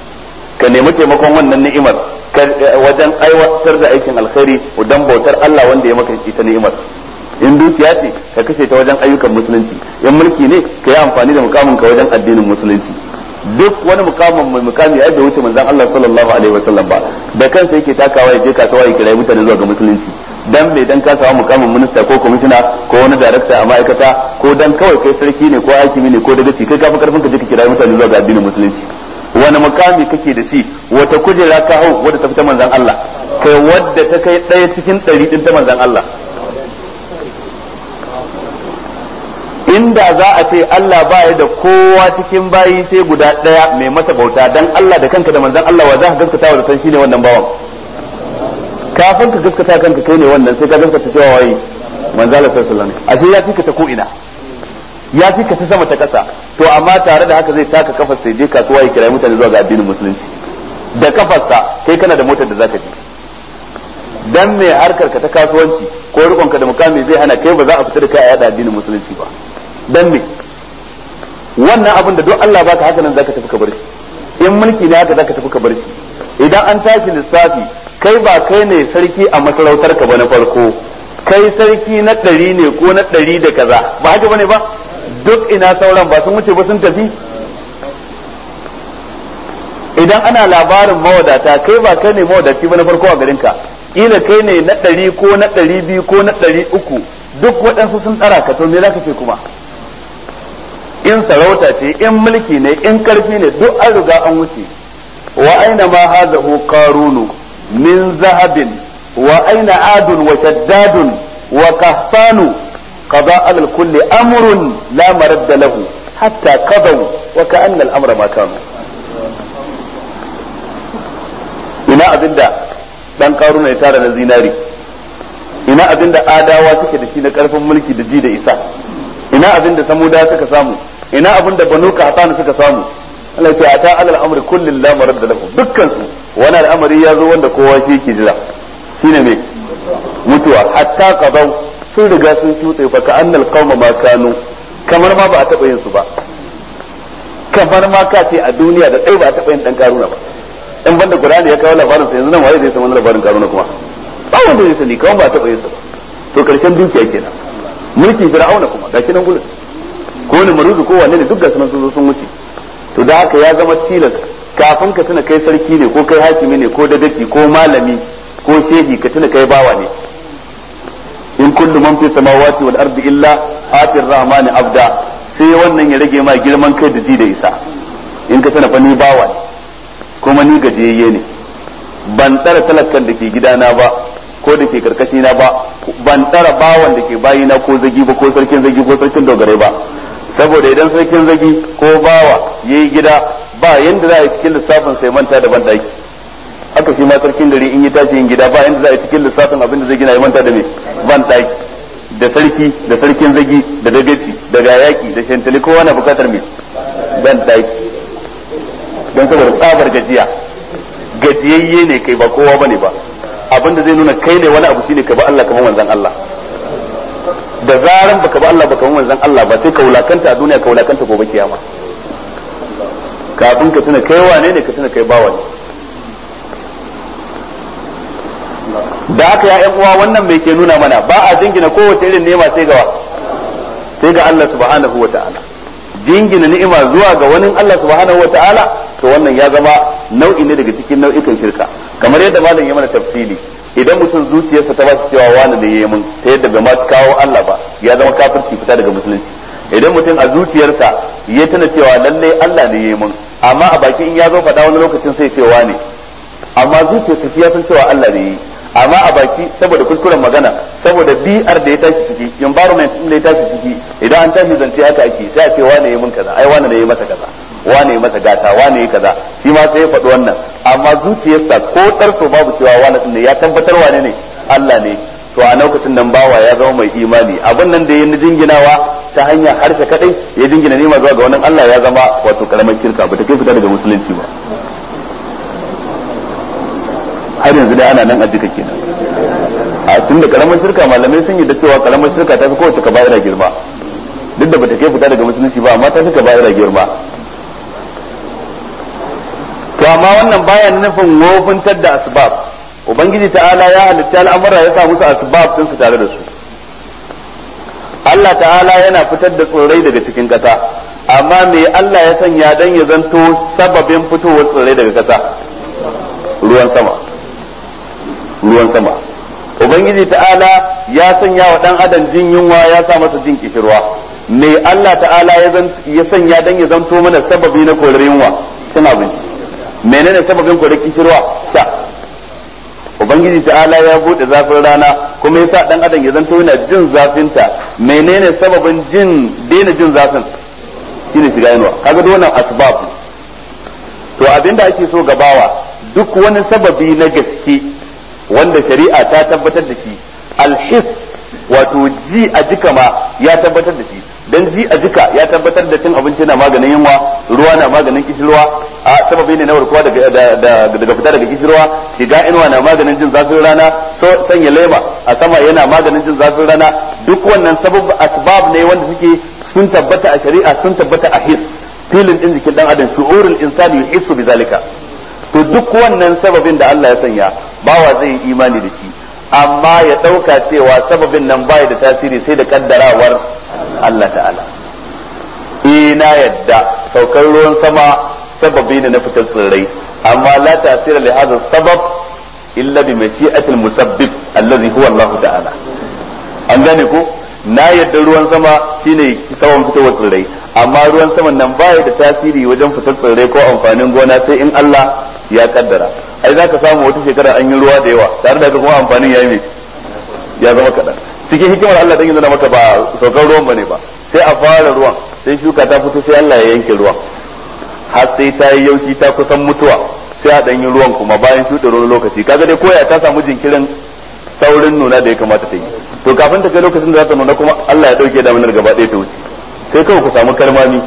ka nemi taimakon wannan ni'imar wajen aiwatar da aikin alkhairi dan bautar Allah wanda ya maka ita ni'imar in dukiya ce ka kashe ta wajen ayyukan musulunci in mulki ne ka yi amfani da mukamin ka wajen addinin musulunci duk wani mukamin mai mukami ai bai wuce manzon Allah sallallahu alaihi wasallam ba da kansa yake takawa ya je kasuwa ya kira mutane zuwa ga musulunci dan bai dan ka samu mukamin minista ko commissioner ko wani director a ma'aikata ko dan kawai kai sarki ne ko hakimi ne ko dagaci kai kafi karfin ka je ka kira mutane zuwa ga addinin musulunci wani mukami kake da shi wata kujera ka hau wadda ta fita manzon Allah kai wadda ta kai ɗaya cikin ɗari din ta manzon Allah inda za a ce Allah baya da kowa cikin bayi sai guda daya mai masa bauta dan Allah da kanka da manzon Allah wa za ka gaskata wa san shine wannan bawan kafin ka gaskata kanka kai ne wannan sai ka gaskata cewa wai manzon Allah sallallahu alaihi wasallam ashe ya fika ta ko ina ya fika ta sama ta kasa to amma tare da haka zai taka kafar sai je kasuwa ya kira mutane zuwa ga addinin musulunci da kafarsa kai kana da motar da zaka je dan mai harkar ka ta kasuwanci ko rikonka da mukami zai hana kai ba za a fita da kai a yada addinin musulunci ba dan me wannan abin da duk Allah baka haka nan zaka tafi ka bar shi in mulki ne haka zaka tafi ka bar shi idan an tashi lissafi kai ba kai ne sarki a masarautar ka ba na farko kai sarki na ɗari ne ko na ɗari da kaza ba haka bane ba duk ina sauran ba sun wuce ba sun tafi idan ana labarin mawadata kai ba kai ne mawadaci ba na farko a garin ka kila kai ne na ɗari ko na ɗari biyu ko na ɗari uku duk waɗansu sun tsara ka to me zaka ce kuma in sarauta ce in mulki ne in karfi ne duk an riga an wuce wa aina ma hazahu qarunu min zahabin wa aina adun wa shaddadun wa qahtanu qada al kulli amrun la maradda lahu hatta qadaw wa ka'anna al amra ma kanu ina abinda dan qaruna ya tara na zinari ina abinda adawa suke da shi na karfin mulki da ji da isa ina abinda samuda suka samu ina abinda banu qahtanu suka samu Allah ce ata alal amri kullin la maradda lahu dukkan su wani al'amari ya zo wanda kowa shi yake jira shine me mutuwa hatta qadaw sun riga sun shuɗe fa ka annal qauma ma kanu kamar ma ba a taɓa yin su ba kamar ma ka ce a duniya da ɗaya ba a taɓa yin dan karuna ba in banda Qur'ani ya kawo labarin sa yanzu nan waye zai san wannan labarin karuna kuma ba wanda zai sani kawai ba a taɓa yin sa ba to karshen dukiya kenan mulki fir'auna kuma gashi nan gurin ko ne maruzu ko wanne ne duk gasu nan sun zo sun wuce to da haka ya zama tilas kafin ka tuna kai sarki ne ko kai hakimi ne ko dagaci ko malami ko shehi ka tuna kai bawa ne in kullu man fi samawati wal ardi illa atir rahmani abda sai wannan ya rage ma girman kai da ji da isa in ka tuna fa ni bawa ne kuma ni gajiyayye ne ban tsara talakan da ke gidana ba ko da ke karkashi na ba ban tsara bawan da ke bayina ko zagi ba ko sarkin zagi ko sarkin dogare ba saboda idan sarkin zagi ko bawa yayi gida ba yanda za a yi cikin lissafin sai manta da ban daki haka shi ma sarkin gari in yi tashi yin gida ba yanda za a yi cikin lissafin abin da zai gina ya manta da me ban daki da sarki da sarkin zagi da dagaci da gayaki da shantali kowa na bukatar me ban daki don saboda tsabar gajiya gajiyayye ne kai ba kowa bane ba abin da zai nuna kai ne wani abu shine ka ba Allah kamar manzon Allah da zaran baka ba Allah baka kamar manzon Allah ba sai ka wulakanta a duniya ka wulakanta gobe kiyama kafin ka tuna kai wane ne ka tuna kai bawa ne da haka ya ƴan uwa wannan mai ke nuna mana ba a jingina kowace irin nema sai ga sai ga Allah subhanahu wata'ala jingina ni'ima zuwa ga wani Allah subhanahu wata'ala to wannan ya zama nau'i ne daga cikin nau'ikan shirka kamar yadda malam ya mana tafsili idan mutum zuciyarsa ta ba shi cewa wani da yayi mun ta yadda bai ma kawo Allah ba ya zama kafirci fita daga musulunci idan mutum a zuciyarsa ya tana cewa lalle Allah ne yayi mun amma a baki in ya zo faɗa wani lokacin sai cewa ne amma zuciyarsa ya san cewa Allah ne yayi amma a baki saboda kuskuren magana saboda bi'ar da ya tashi ciki environment din da ya tashi ciki idan an tashi zance haka ake sai a ce wane yayi mun kaza ai wane ne yayi masa kaza wane yayi masa gata wane yayi kaza shi ma sai ya faɗi wannan amma zuciyarsa ko tarso babu cewa wane din ne ya tabbatar wane ne Allah ne to a lokacin nan bawa ya zama mai imani abin nan da ya jinginawa ta hanyar harshe kadai ya jingina nema zuwa ga wannan Allah ya zama wato karamar shirka ba ta kai fita daga musulunci ba har yanzu dai ana nan a jika kenan a tun da karamar shirka malamai sun yi da cewa karamar shirka ta fi kowace kaba'ira girma duk da bata kai fita daga musulunci ba amma ta fi kaba'ira girma to amma wannan bayan nufin wofintar da asbab ubangiji ta'ala ya halitta al'amura ya sa musu asbab sun su tare da su Allah ta'ala yana fitar da tsirrai daga cikin ƙasa amma me Allah ya sanya dan ya zanto sababin fitowar tsirrai daga ƙasa ruwan sama ruwan sama ubangiji ta'ala ya sanya wa dan adam jin yunwa ya sa masa jin kishirwa me Allah ta'ala ya sanya dan ya zanto mana sababi na korar yunwa cin abinci menene sababin korar kishirwa sha ubangiji ta'ala ya bude zafin rana kuma yasa dan adam ya zanto yana jin zafinta menene sababin jin daina jin zafin shine shiga yunwa kaga duk wannan asbab to abinda ake so gabawa duk wani sababi na gaske wanda shari'a ta tabbatar da shi alhis wato ji a jika ma ya tabbatar da shi dan ji a jika ya tabbatar da cin abinci na maganin yunwa ruwa na maganin kishirwa a sababi ne na warkuwa daga daga fita daga kishirwa shiga inuwa na maganin jin zafin rana so sanya lema a sama yana maganin jin zafin rana duk wannan sabab asbab ne wanda suke sun tabbata a shari'a sun tabbata a his filin din jikin dan adam shu'urul insani yuhissu bizalika to duk wannan sababin da Allah ya sanya bawa zai yi imani da shi amma ya dauka cewa sababin nan bai da tasiri sai da kaddarawar Allah ta'ala ina yadda saukar ruwan sama sababi ne na fitar tsirrai amma la tasira li hadha sabab illa bi mashi'atil musabbib allazi huwa Allah ta'ala an gane ko na yadda ruwan sama shine sawan fitowar tsirrai amma ruwan saman nan baya da tasiri wajen fitar tsirrai ko amfanin gona sai in Allah ya kaddara. Ai zaka samu wata shekara an yi ruwa da yawa tare da kuma amfanin yayi mai ya zama kadan. Cikin hikimar Allah dan yana maka ba saukar ruwan bane ba, sai a fara ruwan sai shuka ta fito sai Allah ya yanke ruwan har sai ta yi yaushi ta kusan mutuwa sai a danyi ruwan kuma bayan shuɗe ruwan lokaci, kaga dai koya ta samu jinkirin saurin nuna da ya kamata ta yi. To kafin ta kai lokacin da za ta nuna kuma Allah ya dauke daminar gaba ɗaya ta wuce, sai kawai ku samu karmami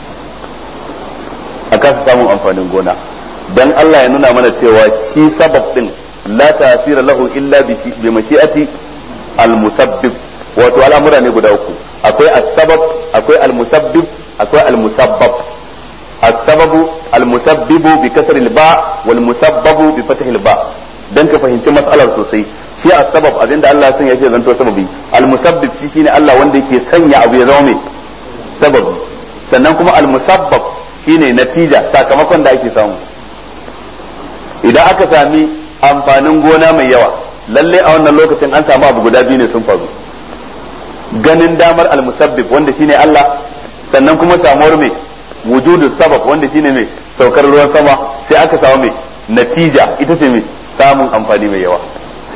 a kasa samun amfanin gona. Dan Allah ya nuna mana cewa shi sabab din la tasira lahu illa bi mashi'ati al-musabbib, wato al'amura ne guda uku, akwai as-sabab, akwai al-musabbib, akwai al-musabbab. as-sababu al-musabbibu bi kasr al-ba wal musabbabu bi fath al-ba. Dan ka fahimci mas'alar sosai, shi as-sabab abinda Allah ya sanya shi zanto sababi, al-musabbib shi shine Allah wanda yake sanya abu ya zama mai sababi, sannan kuma al-musabbab shine natija, sakamakon da ake samu. Idan aka sami amfanin gona mai yawa, lalle a wannan lokacin an samu abu guda biyu ne sun faru, ganin damar al-musabbib wanda shine Allah, sannan kuma samuwar mai wujudus sabab wanda shine mai saukar ruwan sama, sai aka samu mai natija ita ce mai samun amfani mai yawa.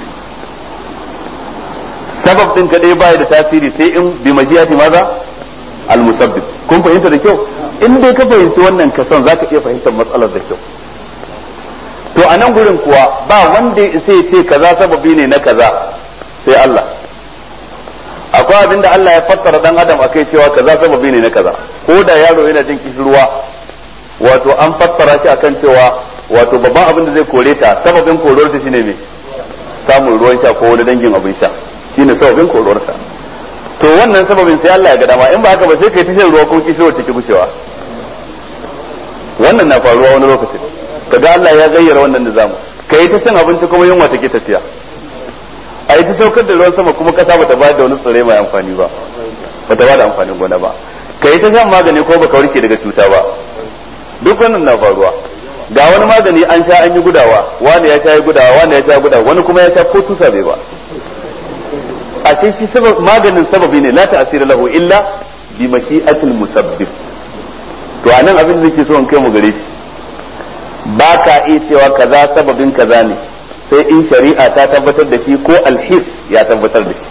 Sabab din kadai baya da tasiri sai in bi mashiyati maza al-musabbib. Kun fahimta da kyau? In dai ka fahimci wannan kason zaka iya fahimtar matsalar da kyau. To a nan gurin kuwa ba wanda sai ce kaza sababi ne na kaza sai Allah. Akwai abinda Allah ya fassara dan adam akai cewa kaza sababi ne na kaza, ko da yaro yana jin kishirwa wato an fassara shi akan cewa wato babban abin da zai kore ta, sababin korowar ta shine me samun ruwan sha ko wani dangin abin sha, shine sababin korowar ta. To wannan sababin sai Allah ya ga dama, in ba haka ba sai kai ta shan ruwa ko kishirwa take gushewa. Wannan na faruwa wani lokacin, kaga Allah ya gayyara wannan nizamu, kai ta cin abinci kuma yunwa take tafiya, a yi ta saukar da ruwan sama kuma kasa bata bayar da wani tsirrai mai amfani ba, bata ba da amfanin gona ba, kai ta shan magani ko baka warke daga cuta ba, duk wannan na faruwa. Ga wani magani an sha an yi gudawa, wani ya sha gudawa, wani ya sha gudawa, wani kuma ya sha ko tusa bai ba. Ashe shi maganin sababi ne, la ta'asira lahu illa bi mashi'atil musabbib. To anan abin da nake so in kai mu gare shi, ba ka iya cewa kaza sababin kaza ne sai in shari'a ta tabbatar da shi ko alhis ya tabbatar da shi.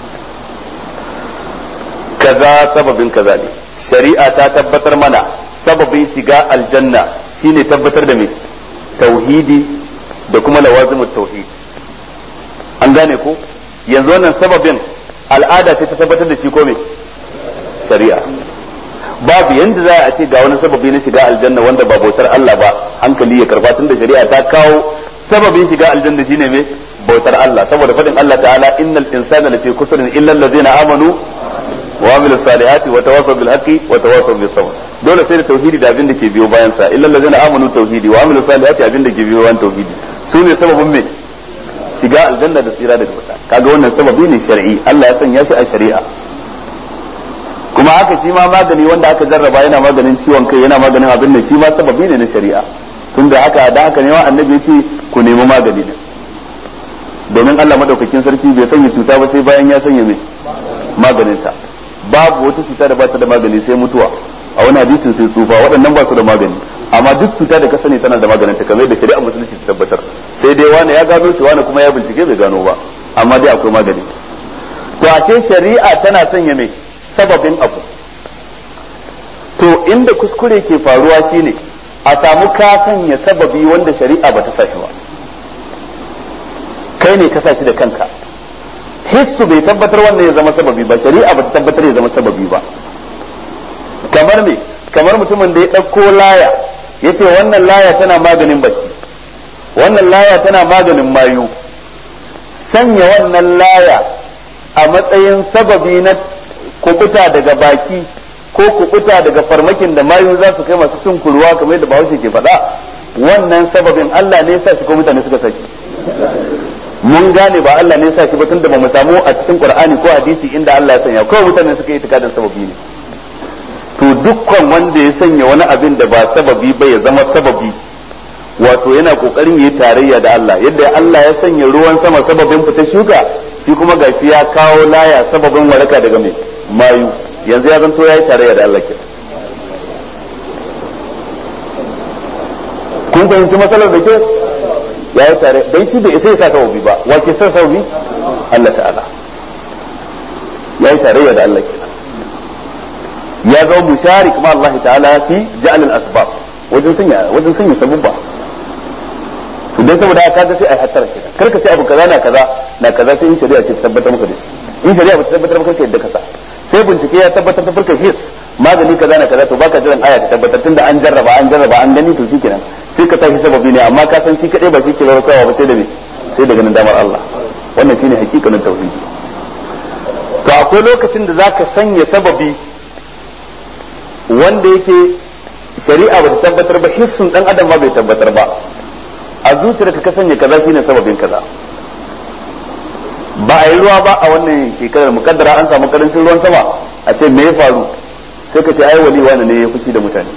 Kaza sababin kaza ne, shari'a ta tabbatar mana sababin shiga aljanna shine tabbatar da me tauhidi da kuma lawazimut tauhid. An gane ko? Yanzu wannan sababin al'ada ce ta tabbatar da shi ko me shari'a. Babu yanda za a ce ga wani sababi na shiga aljanna wanda ba bautar Allah ba hankali ya karba, tunda shari'a ta kawo sababin shiga aljanna shine me bautar Allah, saboda fadin Allah ta'ala innal insana lafi khusrin illa allazina amanu wa amilus salihati wa tawassaw bil haqqi wa tawassaw bis sabr. Dole sai da tauhidi da abin da ke biyo bayan sa, illa allazina amanu tauhidi wa amilus salihati abin da ke biyo bayan tauhidi sune sababin me shiga aljanna da tsira daga wuta. Kaga wannan sababi ne shar'i, Allah ya sanya shi a shari'a. Kuma haka shi ma magani wanda aka jarraba yana maganin ciwon kai, yana maganin abin da shi ma sababi ne na shari'a. Tunda haka da haka ne wa annabi ya ce ku nemi magani ne, domin Allah madaukakin sarki bai sanya cuta ba sai bayan ya sanya mai maganinta. Babu wata cuta da ba ta da magani sai mutuwa, a wani hadisin sai tsufa, waɗannan ba su da magani, amma duk cuta da ka sani tana da maganinta kamar da shari'a musulunci ta tabbatar. Sai dai wani ya gano shi wani kuma ya bincike bai gano ba, amma dai akwai magani. To ashe shari'a tana sanya mai sababin abu. To inda kuskure ke faruwa shine a samu ka sanya sababi wanda shari'a ba ta sashi ba, kai ne ka sashi da kanka. Hissu bai tabbatar wannan ya zama sababi ba, shari'a ba ta tabbatar ya zama sababi ba. Kamar me? Kamar mutumin da ya ɗauko laya ya ce wannan laya tana maganin baki, wannan laya tana maganin mayu. Sanya wannan laya a matsayin sababi na kubuta daga baki ko kubuta daga farmakin da mayu za su kai masu cin kurwa kamar yadda Bahaushe ke faɗa, wannan sababin Allah ne ya sa shi ko mutane suka saki? Mun gane ba Allah ne ya sa shi ba, tunda ba mu samu a cikin Qur'ani ko hadisi inda Allah ya sanya, kawai mutane suka yi itikadin sababi ne. To dukkan wanda ya sanya wani abin da ba sababi ba ya zama sababi, wato yana kokarin yi tarayya da Allah. Yadda Allah ya sanya ruwan sama sababin fita shuka, shi kuma gashi ya kawo laya sababin waraka daga mai mayu, yanzu ya zanto yayi tarayya da Allah kenan. kun fahimci matsalar da ke ya yi tare dan shi bai isa ya sa sababi ba wa ke sa sababi Allah ta'ala ya yi tarayya da Allah kenan ya zama musharik ma Allah ta'ala fi ja'al al-asbab wajen sanya wajen sanya sabubba to dan saboda haka ga sai ai hattara kenan karka sai abu kaza na kaza na kaza sai in shari'a ce ta tabbatar maka da shi in shari'a ba ta tabbatar maka kai yadda ka sa sai bincike ya tabbatar ta furka his magani kaza na kaza to baka jiran aya ta tabbatar tunda an jarraba an jarraba an gani to shikenan sai ka tashi sababi ne amma ka san shi kadai ba shi ke warkarwa ba sai da me sai da ganin damar Allah wannan shine hakikanin tauhidi to akwai lokacin da zaka sanya sababi wanda yake shari'a ba ta tabbatar ba hissun dan adam ma bai tabbatar ba a zuciyarka ka sanya kaza shine sababin kaza ba a yi ruwa ba a wannan shekarar mukaddara an samu karancin ruwan sama a ce me ya faru sai ka ce ai wali wani ne ya fushi da mutane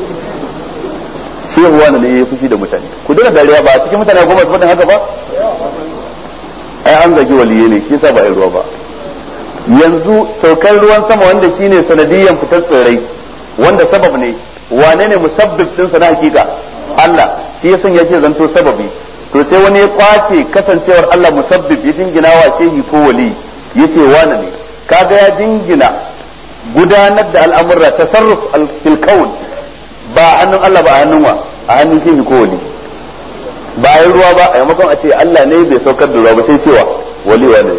shehu wani ne ya fushi da mutane ku dena dariya ba a cikin mutane goma su faɗin haka ba ai an zagi waliye ne shi yasa ba a yi ruwa ba yanzu saukar ruwan sama wanda shine sanadiyyan fitar tsirrai wanda sabab ne wane ne musabbib din sa na hakika Allah shi ya sanya shi zanto sababi to sai wani ya kwace kasancewar Allah musabbib ya jingina wa shehi ko wali yace wane ne kaga ya jingina gudanar da al'amurra tasarruf fil kaun ba hannun Allah ba a hannun wa a hannun shehi ko wali ba a yi ruwa ba a yamakon a ce Allah ne bai saukar da ruwa ba sai cewa wali wane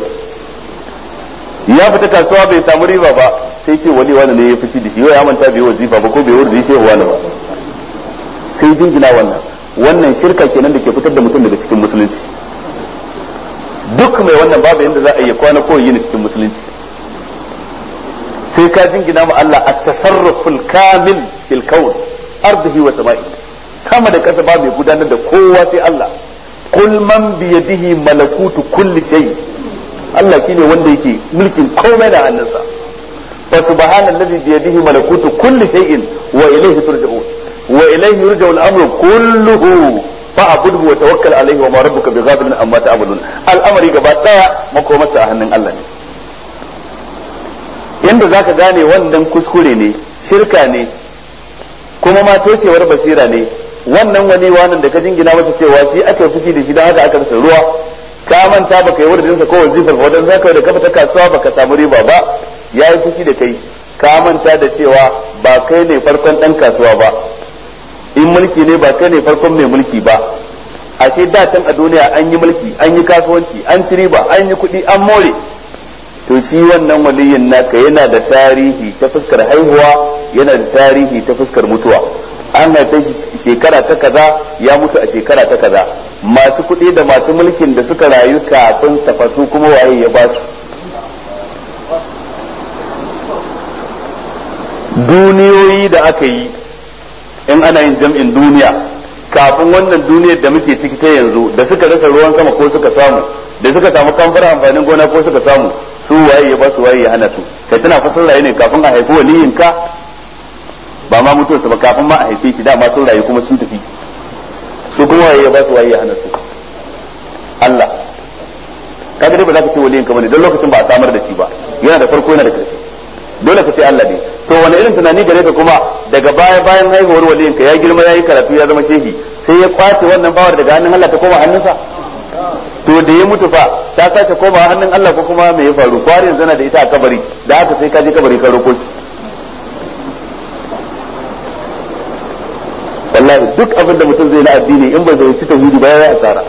ya fita kasuwa bai samu riba ba sai ce wali wane ne ya fici da shi yau ya manta bai wazifa ba ko bai wurdi shehu wane ba sai jingina wannan wannan shirka kenan da ke fitar da mutum daga cikin musulunci duk mai wannan babu yadda za a yi kwana ko yi cikin musulunci sai ka jingina ma Allah at-tasarruful kamil fil kawn ardihi wa sama'i kama da kasa ba mai gudanar da kowa sai Allah qul man bi yadihi malakutu kulli shay Allah shine wanda yake mulkin komai da hannunsa fa subhanallazi bi yadihi malakutu kulli shay'in wa ilayhi turja'un wa ilayhi yurja'u al-amru kulluhu fa'budhu wa tawakkal alayhi wa ma rabbuka bighafilin amma ta'malun al'amari gaba daya makomarsa a hannun Allah ne yanda zaka gane wannan kuskure ne shirka ne kuma ma toshewar basira ne wannan wani wannan da ka jingina masa cewa shi aka fushi da shi dan haka aka rasa ruwa ka manta baka yi wurin sa ko wazifar wadan zaka da kafa ta kasuwa baka samu riba ba yayi fushi da kai ka manta da cewa ba kai ne farkon dan kasuwa ba in mulki ne ba kai ne farkon mai mulki ba ashe da can a duniya an yi mulki an yi kasuwanci an ci riba an yi kuɗi an more to shi wannan waliyin naka yana da tarihi ta fuskar haihuwa yana da tarihi ta fuskar mutuwa an haife shi shekara ta kaza ya mutu a shekara ta kaza masu kuɗi da masu mulkin da suka rayu kafin tafasu kuma waye ya ba su duniyoyi da aka yi in ana yin jam'in duniya kafin wannan duniyar da muke ciki ta yanzu da suka rasa ruwan sama ko suka samu da suka samu kamfara amfanin gona ko suka samu su waye ya ba su waye ya hana su kai tana fa sun rayu ne kafin a haifi waliyin ka ba ma mutuwarsa ba kafin ma a haife shi dama sun rayu kuma sun tafi su kuma waye ya ba su waye ya hana su Allah kaga dai ba za ka ce waliyin ka bane don lokacin ba a samar da shi ba yana da farko yana da karshe dole ka ce Allah ne to wani irin tunani gare ka kuma daga baya bayan haihuwar waliyin ka ya girma yayi karatu ya zama shehi sai ya kwace wannan bawar daga hannun Allah ta koma hannunsa to da ya mutu fa ta sake koma hannun Allah ko kuma me ya faru kwari yanzu na da ita a kabari da haka sai ka je kabari ka roko shi wallahi duk abin da mutum zai na addini in ba zai ci tauhidi ba ya asara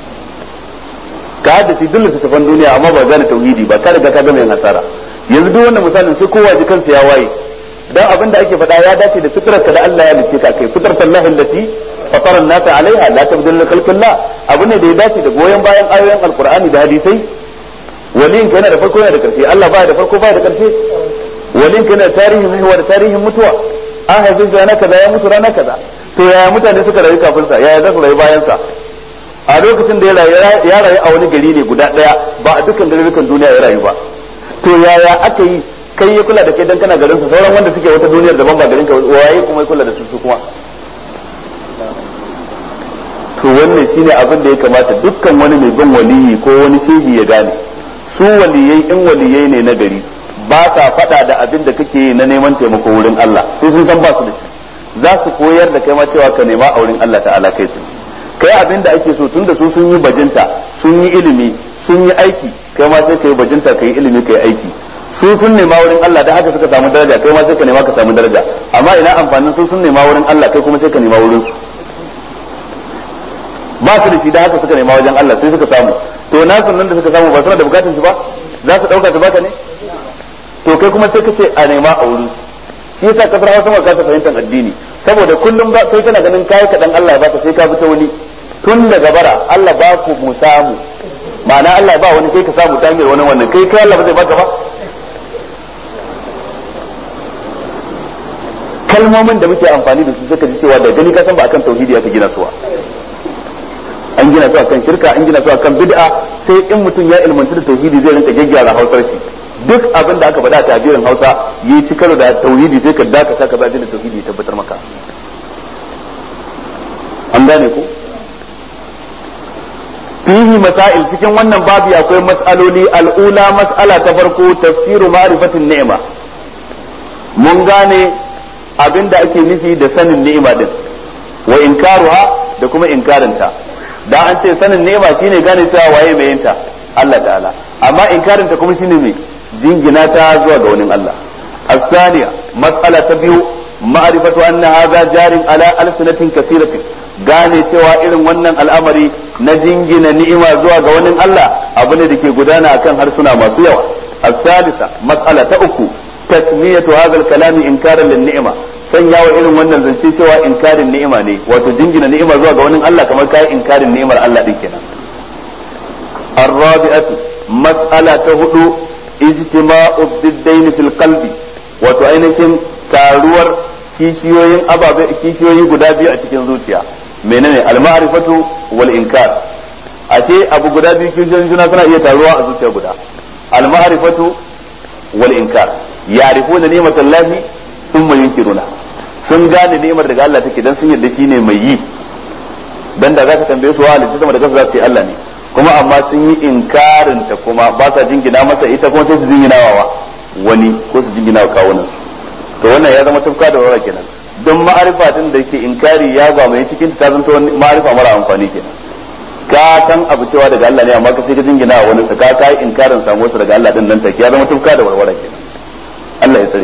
ka haddace duk littattafan duniya amma ba gane tauhidi ba ka riga ka gama yin asara yanzu duk wannan misalin sai kowa ji kansa ya waye dan abin da ake faɗa ya dace da fitrarka da Allah ya lice ka kai fitratan Allah allati fatara an-nas alaiha la tabdila li khalqillah abu ne da ya dace da goyen bayan ayoyin alqur'ani da hadisai waliyin ka yana da farko yana da karshe Allah baya da farko baya da karshe waliyin ka yana da tarihin haihuwa da tarihin mutuwa an haife shi rana kaza ya mutu rana kaza to yaya mutane suka rayu kafin sa yaya za su rayu bayan sa a lokacin da ya rayu a wani gari ne guda daya ba a dukkan garurukan duniya ya rayu ba to yaya aka yi kai ya kula da kai dan kana garin sa sauran wanda suke wata duniyar daban ba garin ka waye kuma ya kula da su su kuma to wannan shine abin da ya kamata dukkan wani mai bin waliyi ko wani shehi ya gane su waliyai in waliyai ne na gari ba sa fada da abin da kake yi na neman taimako wurin Allah sai sun san ba su da shi za su koyar da kai ma cewa ka nema a wurin Allah ta'ala kai su kai abin da ake so tunda su sun yi bajinta sun yi ilimi sun yi aiki kai ma sai kai bajinta kai ilimi kai aiki su sun nema wurin Allah da haka suka samu daraja kai ma sai ka nema ka samu daraja amma ina amfanin su sun nema wurin Allah kai kuma sai ka nema wurin su ba su da shi da haka suka nema wajen Allah sai suka samu to nasu nan da suka samu ba suna da bukatun shi ba za su dauka su baka ne to kai kuma sai ka ce a nema a wurin shi yasa kasar Hausa ma ka ta fahimtar addini saboda kullum ba kai kana ganin kai kadan Allah ya baka sai ka fita wani tun daga bara Allah ba ku mu samu ma'ana Allah ba wani kai ka samu ta mai wani wannan kai kai Allah ba zai baka ba kalmomin da muke amfani da su suka ji cewa da gani ka san ba akan tauhidi aka gina su an gina su akan shirka an gina su akan bid'a sai in mutum ya ilmanci da tauhidi zai rinka gyaggyara hausar shi duk abin da aka faɗa a tabirin Hausa yi ci karo da tauhidi sai ka dakata ka zaji da tauhidi ya tabbatar maka an gane ko fihi masail cikin wannan babu akwai mas'aloli al'ula mas'ala ta farko tafsiru ma'rifatin ni'ma mun gane abin da ake nufi da sanin ni'ima din wa inkaruha da kuma inkarinta da an ce sanin ni'ima shine gane cewa waye mai yinta Allah ta'ala amma inkarinta kuma shine mai jingina ta zuwa ga wani Allah الثانية مسألة تبيو معرفة أن هذا جار على ألسنة كثيرة gane cewa irin wannan al'amari na jingina ni'ima zuwa ga wani Allah abu ne da ke gudana akan harsuna masu yawa الثالثة مسألة uku تسمية هذا الكلام إنكارا للنعمة sanya wa irin wannan zance cewa inkarin ni'ima ne wato jingina ni'ima zuwa ga wani Allah kamar kai inkarin ni'imar Allah din kenan الرابعة مسألة هدو ijtima'u biddain fil qalbi wato ainihin taruwar kishiyoyin ababe kishiyoyi guda biyu a cikin zuciya menene al-ma'rifatu wal inkar ashe abu guda biyu kishiyoyin juna suna iya taruwa a zuciya guda al-ma'rifatu wal inkar ya'rifuna ni'matallahi thumma yunkiruna sun gane ni'imar daga Allah take dan sun yarda shine mai yi dan da zaka tambaye su wa halitta sama da kasa za su ce Allah ne kuma amma sun yi inkarin ta kuma ba sa jingina masa ita kuma sai su jingina wa wani ko su jingina wa kawunan to wannan ya zama tafka da warwara kenan don ma'arifa din da yake inkari ya ga mai cikin ta zanto ma'arifa mara amfani kenan ka san abu cewa daga Allah ne amma ka sai ka jingina wa wani ka ka yi inkarin samu wasu daga Allah din nan take ya zama tafka da warwara kenan Allah ya tsare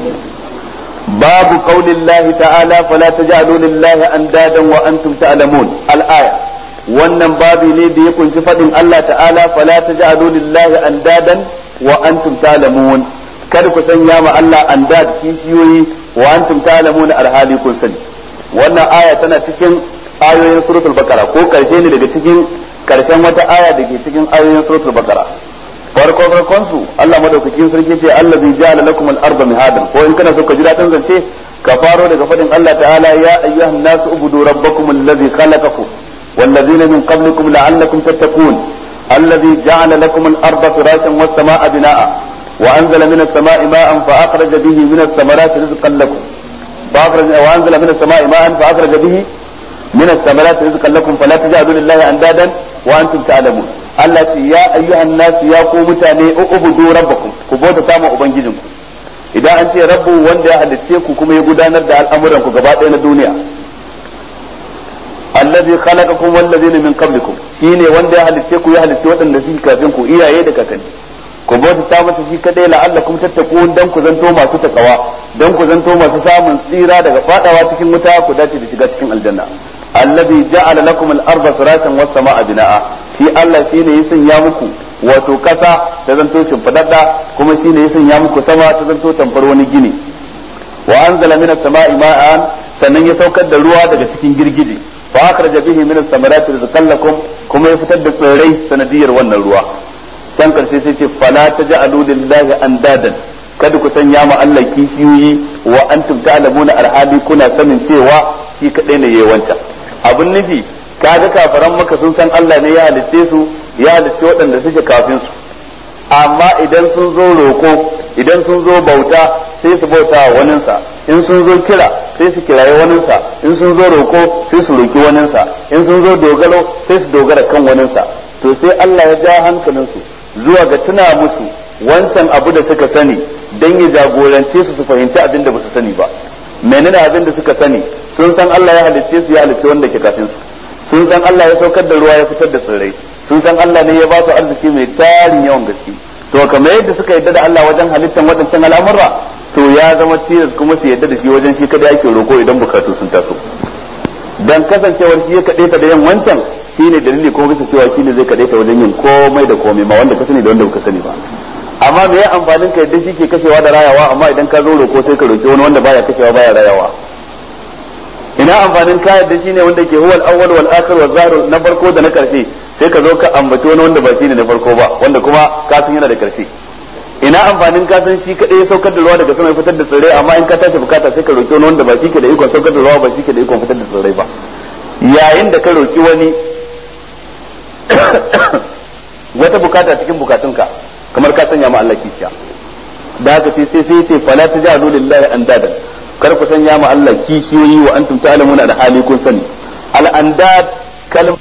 babu qaulillahi ta'ala fala taj'alu lillahi andadan wa antum ta'lamun al-aya wannan babi ne da ya kunshi fadin Allah ta'ala fala taj'alu lillahi andadan wa antum ta'lamun kada ku sanya ma Allah andad kishiyoyi wa antum ta'lamun alhali kun sani wannan aya tana cikin ayoyin suratul baqara ko karshe ne daga cikin karshen wata aya da ke cikin ayoyin suratul baqara farko farkon su Allah madaukakin sarki ce allazi ja'ala lakum al-ardha mihadan ko in kana so ka ji dadin zance ka faro daga fadin Allah ta'ala ya ayyuhan nasu ubudu rabbakum allazi khalaqakum والذين من قبلكم لعلكم تتقون الذي جعل لكم الأرض فراشا والسماء بناء وأنزل من السماء ماء فأخرج به من الثمرات رزقا لكم فأخرج وأنزل من السماء ماء فأخرج به من الثمرات رزقا لكم فلا تجعلوا لله أندادا وأنتم تعلمون التي يا أيها الناس يا قوم تاني اعبدوا ربكم كبوت تاما أبنجزكم إذا أنت رب وندى أهلتيكم كما يقولون ندى الأمر أنكم قبائل الدنيا allazi khalaqakum wallazina min qablikum shine wanda ya halitte ku ya halitte wadanda suke kafin ku iyaye da kakanni ku bauta ta masa shi kadai la'allakum tattaqun dan ku zanto masu takawa dan ku zanto masu samun tsira daga fadawa cikin wuta ku dace da shiga cikin aljanna allazi ja'ala lakum al-ardha firashan was samaa binaa shi Allah shine ya sanya muku wato kasa ta zanto shimfidadda kuma shine ya sanya muku sama ta zanto tamfar wani gini wa anzala minas samaa'i ma'an sannan ya saukar da ruwa daga cikin girgije fa akhraja bihi min as-samarati rizqan lakum kuma ya fitar da tsirrai sanadiyar wannan ruwa can karshe sai ce fala taj'alu lillahi andadan kada ku sanya ma Allah kishiyoyi wa antum ta'lamuna alhali kuna sanin cewa shi kadai ne yayi wancan abun nufi kaga kafaran maka sun san Allah ne ya halitte su ya halitte waɗanda suke kafin su amma idan sun zo roko idan sun zo bauta sai su bauta wa waninsa in sun zo kira sai su kiraye waninsa in sun zo roko sai su roki waninsa in sun zo dogaro sai su dogara kan waninsa to sai Allah ya ja hankalinsu zuwa ga tuna musu wancan abu da suka sani dan ya jagorance su su fahimci abin da ba su sani ba menene abin da suka sani sun san Allah ya halicce su ya halicce wanda ke kafin su sun san Allah ya saukar da ruwa ya fitar da tsirrai sun san Allah ne ya ba su arziki mai tarin yawan gaske to kamar yadda suka yadda da Allah wajen halittar waɗancan al'amura to ya zama tilas kuma su yadda da shi wajen shi kada yake roko idan bukatu sun taso dan kasancewar shi ya kade ta da yin wancan shine dalili ko bisa cewa shine zai kade ta wajen yin komai da komai ma wanda ka sani da wanda baka sani ba amma me ya amfanin ka yadda shi ke kashewa da rayawa amma idan ka zo roko sai ka roki wani wanda baya kashewa baya rayawa ina amfanin ka yadda shine wanda ke huwal awwal wal akhir wal zahir na farko da na karshe sai ka zo ka ambaci wani wanda ba shine na farko ba wanda kuma ka san yana da karshe ina amfanin ka san shi kadai ya saukar da ruwa daga sama ya fitar da tsirrai amma in ka tashi bukata sai ka roki wani wanda ba shi ke da ikon saukar da ruwa ba shi ke da ikon fitar da tsirrai ba yayin da ka roki wani wata bukata cikin bukatunka kamar ka sanya ma Allah kishiya da haka sai sai sai ce fala tajalu lillahi andadan kar ku sanya ma Allah kishiyoyi wa antum ta'lamuna da hali kun sani al andad kalm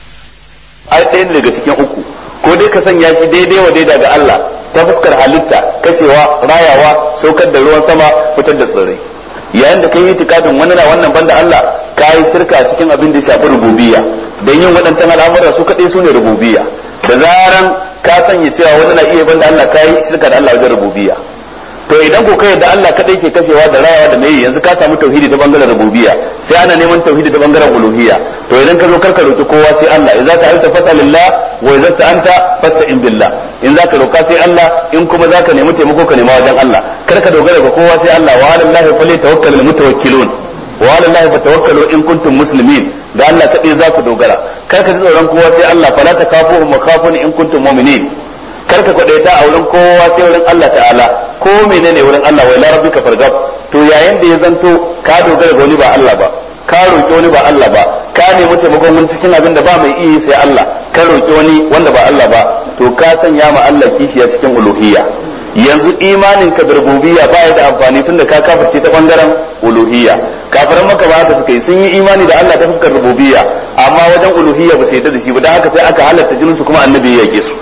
ai ɗaya daga cikin uku ko dai ka sanya shi daidai wa daidai ga Allah ta fuskar halitta kashewa rayawa saukar da ruwan sama fitar da tsirrai yayin da kai itikadin wani na wannan banda Allah ka yi shirka a cikin abin da ya shafi rububiyya don yin waɗancan al'amura su kaɗai su ne rububiyya da zaran ka sanya cewa wani na iya banda Allah ka yi shirka da Allah wajen rububiyya to idan ko kai da Allah kadai ke kashewa da rayawa da mai yanzu ka samu tauhidi ta bangaren rububiyya sai ana neman tauhidi ta bangaren uluhiyya to idan ka zo karka roki kowa sai Allah idza sa'alta fas'alillah wa idza sta'anta fasta'in billah in zaka roka sai Allah in kuma zaka nemi taimako ka nema wajen Allah karka dogara ga kowa sai Allah wa 'ala Allahi falyatawakkalul mutawakkilun wa 'ala Allahi fatawakkalu in kuntum muslimin da Allah kadai za ku dogara karka ji tsoron kowa sai Allah fala takafuhum wa khafuni in kuntum mu'minin karka kwadaita a wurin kowa sai wurin Allah ta'ala ko menene wurin Allah wa ila rabbika fargab to yayin da ya zanto ka dogara ga wani ba Allah ba ka roki wani ba Allah ba ka nemi taimakon wani cikin abin da ba mai iya sai Allah ka roki wani wanda ba Allah ba to ka sanya ma Allah kishiya cikin uluhiyya yanzu imanin ka da rububiyya ba ya da amfani tunda ka kafirce ta bangaren uluhiyya kafiran maka ba haka suka yi sun yi imani da Allah ta fuskar rububiyya amma wajen uluhiyya ba su yarda da shi ba dan haka sai aka halatta jinin su kuma annabi ya yake su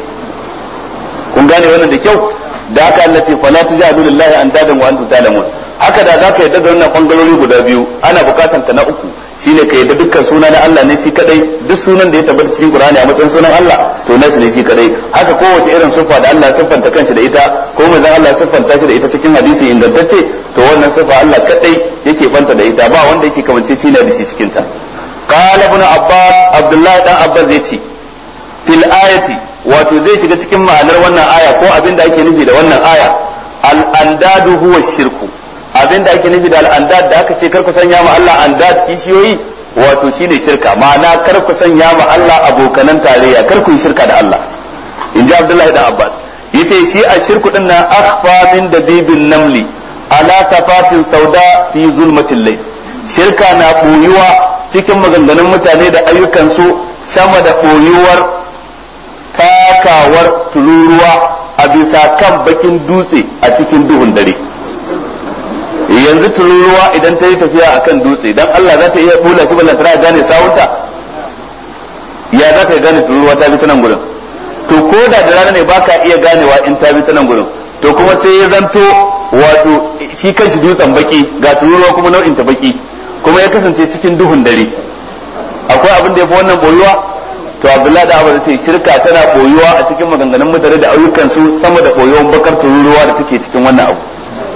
kun gane wannan da kyau da haka Allah ce fala tujadu lillahi andadan wa antum ta'lamun haka da zaka yadda da wannan bangalori guda biyu ana bukatan ka na uku shine ka yadda dukkan suna na Allah ne shi kadai duk sunan da ya tabbata cikin Qur'ani a matsayin sunan Allah to nasu ne shi kadai haka kowace irin sifa da Allah ya siffanta kanshi da ita ko manzon Allah ya siffanta shi da ita cikin hadisi ingantacce to wannan sifa Allah kadai yake banta da ita ba wanda yake kamanceci da shi cikin ta qala ibn abbas abdullah dan abbas yace fil ayati wato zai shiga cikin ma'anar wannan aya ko abin da ake nufi da wannan aya al-andadu huwa shirku abin da ake nufi da al-andad da aka ce kar ku sanya ma Allah andad kishiyoyi wato shine shirka ma'ana kar ku sanya ma Allah abokanan tarayya kar ku yi shirka da Allah in ji Abdullahi dan Abbas yace shi a shirku din na akhfa min dabibin namli ala safatin sauda fi zulmatil layl shirka na boyuwa cikin maganganun mutane da ayyukansu sama da boyuwar takawar tururuwa a bisa kan bakin dutse a cikin duhun dare yanzu tururuwa idan ta yi tafiya a kan dutse dan Allah za ta iya bula shi ballan tana gane sawunta ya za ta gane tururuwa ta bi ta nan gurin to ko da da rana ne baka iya ganewa in ta bi ta nan gurin to kuma sai ya zanto wato shi kanshi dutsen baki ga tururuwa kuma nau'in ta baki kuma ya kasance cikin duhun dare akwai abin da ya fi wannan boyuwa to Abdullahi da Abu sai shirka tana boyuwa a cikin maganganun mutane da ayyukan su sama da boyuwan bakar tururuwa da take cikin wannan abu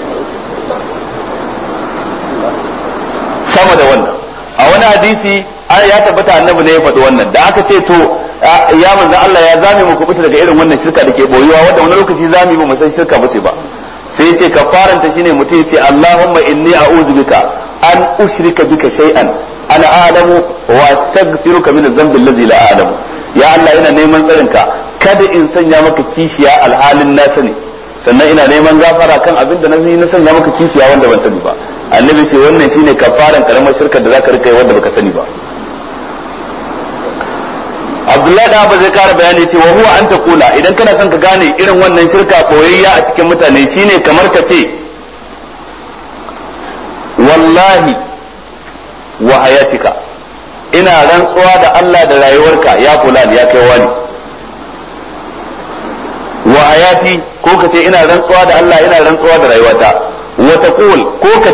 sama da wannan a wani hadisi ya tabbata annabi ne ya faɗi wannan da aka ce to ya manzo Allah ya zame mu kubuta daga irin wannan shirka da ke boyuwa wanda wani lokaci zame mu san shirka bace ba sai ya ce kafaranta shine mutum ya ce Allahumma inni a'udhu bika an ushrika bika shay'an ana a'lamu wa astaghfiruka min adh-dhanbi alladhi la a'lamu ya Allah ina neman tsarinka kada in sanya maka kishiya alhalin na sani sannan ina neman gafara kan abin da na yi na sanya maka kishiya wanda ban sani ba annabi ce wannan shine kafaran karamar shirkar da zaka rika yi wanda baka sani ba Abdullahi da Abu zai kara bayani ce wa huwa an taqula idan kana son ka gane irin wannan shirka koyayya a cikin mutane shine kamar ka ce wallahi wa hayatika ina rantsuwa da Allah da rayuwarka ya fulan ya kai wani wa hayati ko ka ce ina rantsuwa da Allah ina rantsuwa da rayuwata wa taqul ko ka ce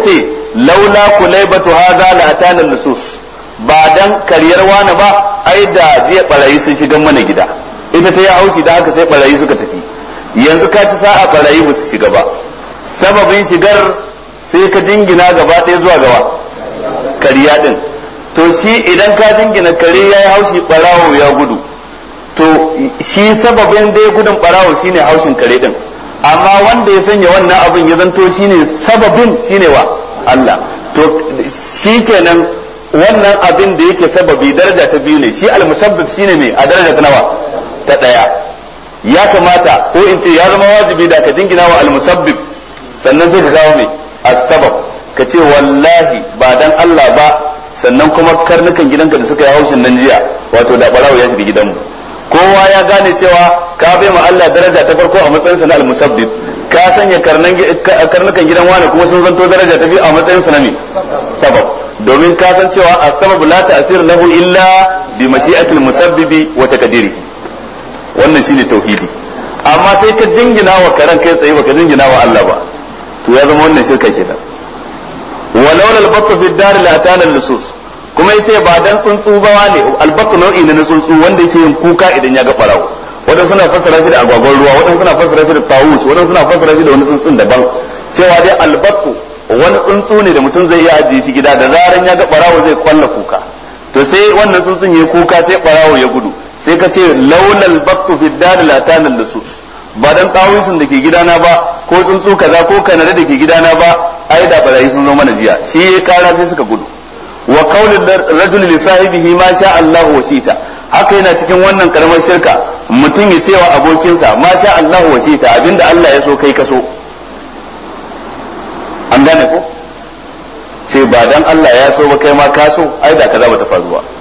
laula kulaibatu hadha la atana nusus ba dan kariyar wani ba ai da jiya barayi sun shiga mana gida ita ta yi haushi da haka sai barayi suka tafi yanzu ka ci sa'a barayi ba su shiga ba sababin shigar sai ka jingina gaba ɗaya zuwa gaba kariya din to shi idan ka jingina kare yayi haushi barawo ya gudu to shi sababin dai gudun barawo shine haushin kare din amma wanda ya sanya wannan abin ya zanto shine sababin shine wa Allah to shikenan wannan abin da yake sababi daraja ta biyu ne shi al-musabbib shine ne a daraja ta nawa ta daya ya kamata ko in ce ya zama wajibi da ka jingina wa al-musabbib sannan zai ka kawo mai as-sabab ka ce wallahi ba dan Allah ba sannan kuma karnukan gidanka da suka yi haushin nan jiya wato da barawo ya shiga gidanmu kowa ya gane cewa ka bai ma Allah daraja ta farko a matsayin sa na al-musabbib ka sanya karnukan gidan wani kuma sun zanto daraja ta biyu a matsayin sa na me sabab domin ka san cewa as-sabab la ta'sir lahu illa bi mashi'ati al-musabbibi wa taqdirihi wannan shine tauhidi amma sai ka jingina wa karan kai tsaye baka jingina wa Allah ba to ya zama wannan shirka kenan walau al-battu fi ad-dar la atana al-nusus kuma yace ba dan tsuntsu ba ne al-battu nau'i na tsuntsu wanda yake yin kuka idan ya ga farawo wadan suna fassara shi da agwagwan ruwa wadan suna fassara shi da tawus wadan suna fassara shi da wani tsuntsun daban cewa dai al-battu wani tsuntsu ne da mutum zai iya ajiye shi gida da zaran ya ga barawo zai kwalla kuka to sai wannan tsuntsun ya kuka sai barawo ya gudu sai ka ce laulal battu fi dar la tana lusus ba dan tawisun da ke gidana ba ko tsuntsu kaza ko kanare da ke gidana ba ai da barayi sun zo mana jiya shi ya kara sai suka gudu wa qaulul rajul li sahibihi ma sha Allah wa shita haka yana cikin wannan karamar shirka mutum ya ce wa abokinsa ma sha Allah wa shita abinda Allah ya so kai ka so an gane ko ce ba dan Allah ya so ba kai ma ka so ai da kaza bata faru ba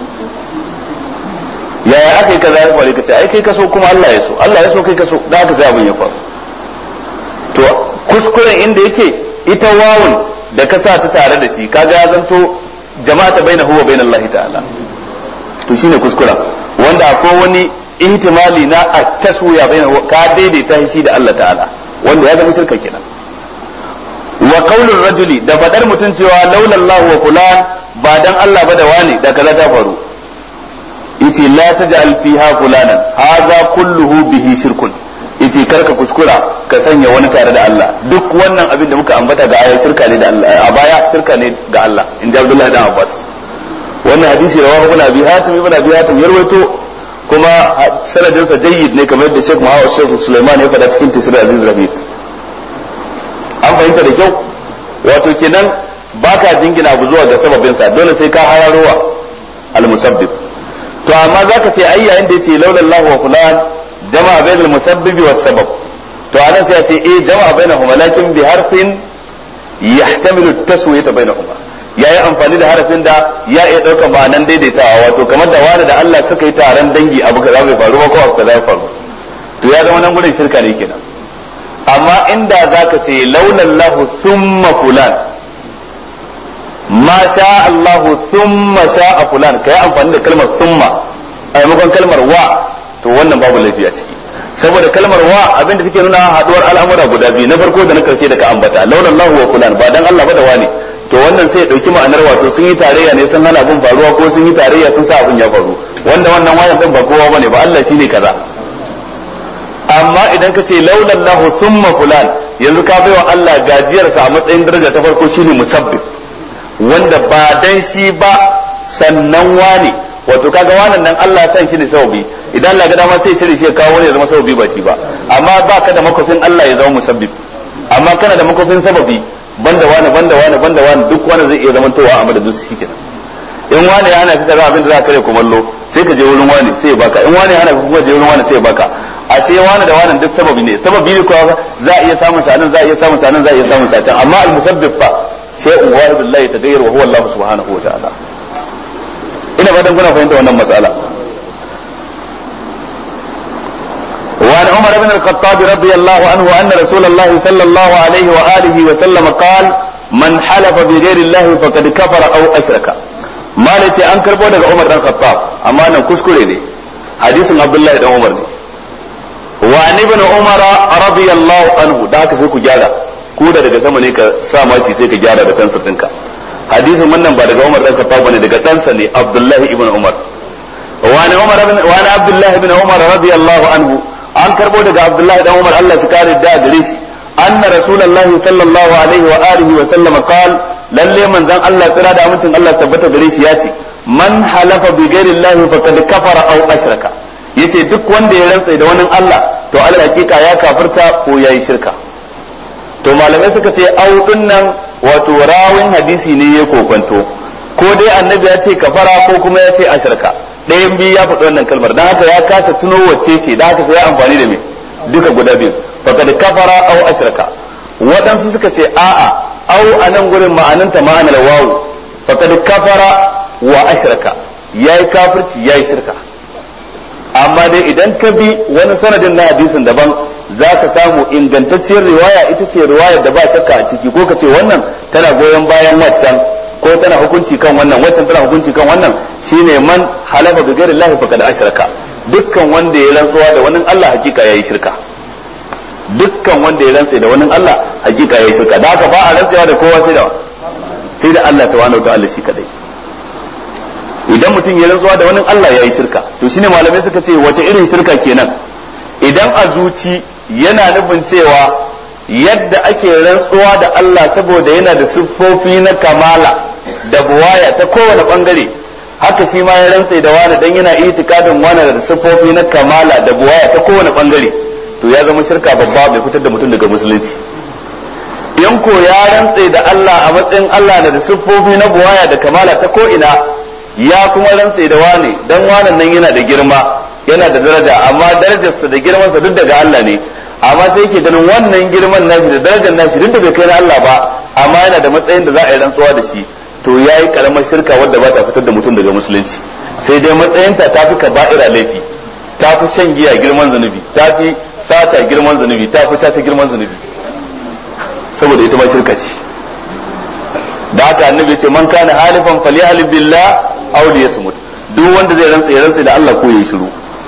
yaya aka yi kaza ya faru kace ai kai ka so kuma Allah ya so Allah ya so kai ka so da haka sai abin ya faru to kuskuren inda yake ita wawun da ka sa ta tare da shi kaga ya zanto jama'ata bainahu wa bainallahi ta'ala to shine kuskuren wanda akwai wani ihtimali na at-taswiya bainahu ka daidaita shi da Allah ta'ala wanda ya zama shirka kenan wa qaulur rajuli da fadar mutun cewa laula Allah wa fulan ba dan Allah ba da wani da kaza ta faru yace la taj'al fiha fulanan hadha kulluhu bihi shirkun yace karka kuskura ka sanya wani tare da Allah duk wannan abin da muka ambata ga ayat shirka ne da Allah a baya shirka ne ga Allah in ji Abdullah dan Abbas wannan hadisi rawahu ibn Abi Hatim ibn Abi Hatim ya rawaito kuma sanadin sa jayyid ne kamar da Sheikh Muhammad Sheikh Sulaiman ya faɗa cikin Tisra Aziz Rabit an fahimta da kyau wato kenan baka jingina abu zuwa ga sababin sa dole sai ka hararowa al-musabbib to amma zaka ce ai yayin da yace laula Allah wa fulan jama'a bainal musabbibi was sabab to anan sai ya ce eh jama'a bainahuma lakin bi harfin yahtamilu at-taswiyata bainahuma yayi amfani da harafin da ya iya dauka ma'anan daidaitawa wato kamar da wani da Allah suka yi taron dangi abu kaza bai faru ba ko abu kaza ya faru to ya zama nan gurin shirka ne kenan amma inda zaka ce laula Allah thumma fulan ma sha Allah thumma sha'a fulan kai amfani da kalmar thumma a maimakon kalmar wa to wannan babu laifi a ciki saboda kalmar wa abinda take nuna haduwar al'amura guda biyu na farko da na karshe da ka ambata laula Allah wa fulan ba dan Allah ba da wani to wannan sai ya dauki ma'anar wato sun yi tarayya ne sun hana abin faruwa ko sun yi tarayya sun sa abin ya faru wanda wannan wayan din ba kowa bane ba Allah shine kaza amma idan ka ce laula Allah thumma fulan yanzu ka baiwa Allah gajiyarsa a matsayin daraja ta farko shine musabbib wanda ba dan shi ba sannan wani wato kaga wannan nan Allah san shi ne sababi idan Allah ga dama sai cire shi ya kawo wani ya zama sababi ba shi ba amma ba ka da makofin Allah ya zama musabbib amma kana da makofin sababi banda wani banda wani banda wani duk wani zai iya zamantowa a madadin su shikenan in wani ya hana ka kaza abin da za ka kare kumallo sai ka je wurin wani sai ya baka in wani ya hana ka kuma je wurin wani sai ya baka a sai wani da wani duk sababi ne sababi ne kuwa za a iya samun sa nan za a iya samun sa nan za a iya samun sa can amma al-musabbib fa shay'un wahid billahi tagayyar wa huwa Allah subhanahu wa ta'ala ina fatan kuna fahimta wannan mas'ala وعن عمر بن الخطاب رضي الله عنه أن رسول الله صلى الله عليه وآله وسلم قال من حلف بغير الله فقد كفر أو أشرك ما لتي أنكر بودك عمر بن الخطاب أما أنا كسكري لي حديث عبد الله بن عمر لي وعن ابن عمر رضي الله عنه داك سيكو جادا ko da daga sama ne ka sa mashi sai ka gyara da kansa ɗinka. hadisin wannan ba daga Umar dan Khattab bane daga ɗansa ne Abdullahi ibn Umar wa ana Umar wa ana Abdullahi ibn Umar radiyallahu anhu an karbo daga Abdullahi dan Umar Allah shi kare da gare shi anna rasulullahi sallallahu alaihi wa alihi wa sallam qala lalle manzon Allah tsira da amincin Allah tabbata gare shi yace man halafa bi ghairi Allah faqad kafara aw ashraka yace duk wanda ya rantsa da wani Allah to Allah hakika ya kafirta ko yayi shirka to malamai suka ce au dinnan wato rawin hadisi ne ya kokonto ko dai annabi ya ce kafara ko kuma ya ce ashraka ɗayan biyu ya faɗi wannan kalmar dan haka ya kasa tuno wacce ce dan haka sai ya amfani da me duka guda biyu faqad kafara aw ashraka waɗansu suka ce a'a au anan gurin ma'ananta ma'anar wawu faqad kafara wa ashraka yayi kafirci yayi shirka amma dai idan ka bi wani sanadin na hadisin daban za ka samu ingantacciyar riwaya ita ce riwayar da ba shakka a ciki ko ka ce wannan tana goyon bayan waccan ko tana hukunci kan wannan waccan tana hukunci kan wannan shine man halafa bi ghairi Allah faqad ashraka dukkan wanda ya rantsuwa da wani Allah hakika yayi shirka dukkan wanda ya rantsa da wani Allah hakika yayi shirka da haka ba a rantsuwa da kowa sai da sai da Allah tabaraka wa ta'ala shi kadai idan mutum ya rantsuwa da wani Allah yayi shirka to shine malamai suka ce wace irin shirka kenan idan a zuci yana nufin cewa yadda ake rantsuwa da Allah saboda yana da siffofi na kamala da buwaya ta kowane bangare haka shi ma ya rantsa da wani dan yana itikadin wani da siffofi na kamala da buwaya ta kowane bangare to ya zama shirka babba bai fitar da mutum daga musulunci in ko ya rantsa da Allah a matsayin Allah da siffofi na buwaya da kamala ta ko ina ya kuma rantsa da wani dan wannan nan yana da girma yana da daraja amma darajarsa da girmansa duk daga Allah ne amma sai yake ganin wannan girman nashi da darajar nashi duk da bai kai na Allah ba amma yana da matsayin da za a yi rantsuwa da shi to yayi karamar shirka wadda ba ta fitar da mutum daga musulunci sai dai matsayinta ta fi kaba'ira laifi ta fi shan giya girman zunubi ta fi sata girman zunubi ta fi ta girman zunubi saboda ita ma shirka ce da haka annabi ya ce man kana halifan falyahlib billah aw liyasmut duk wanda zai rantsa ya rantsa da Allah ko yayi shiru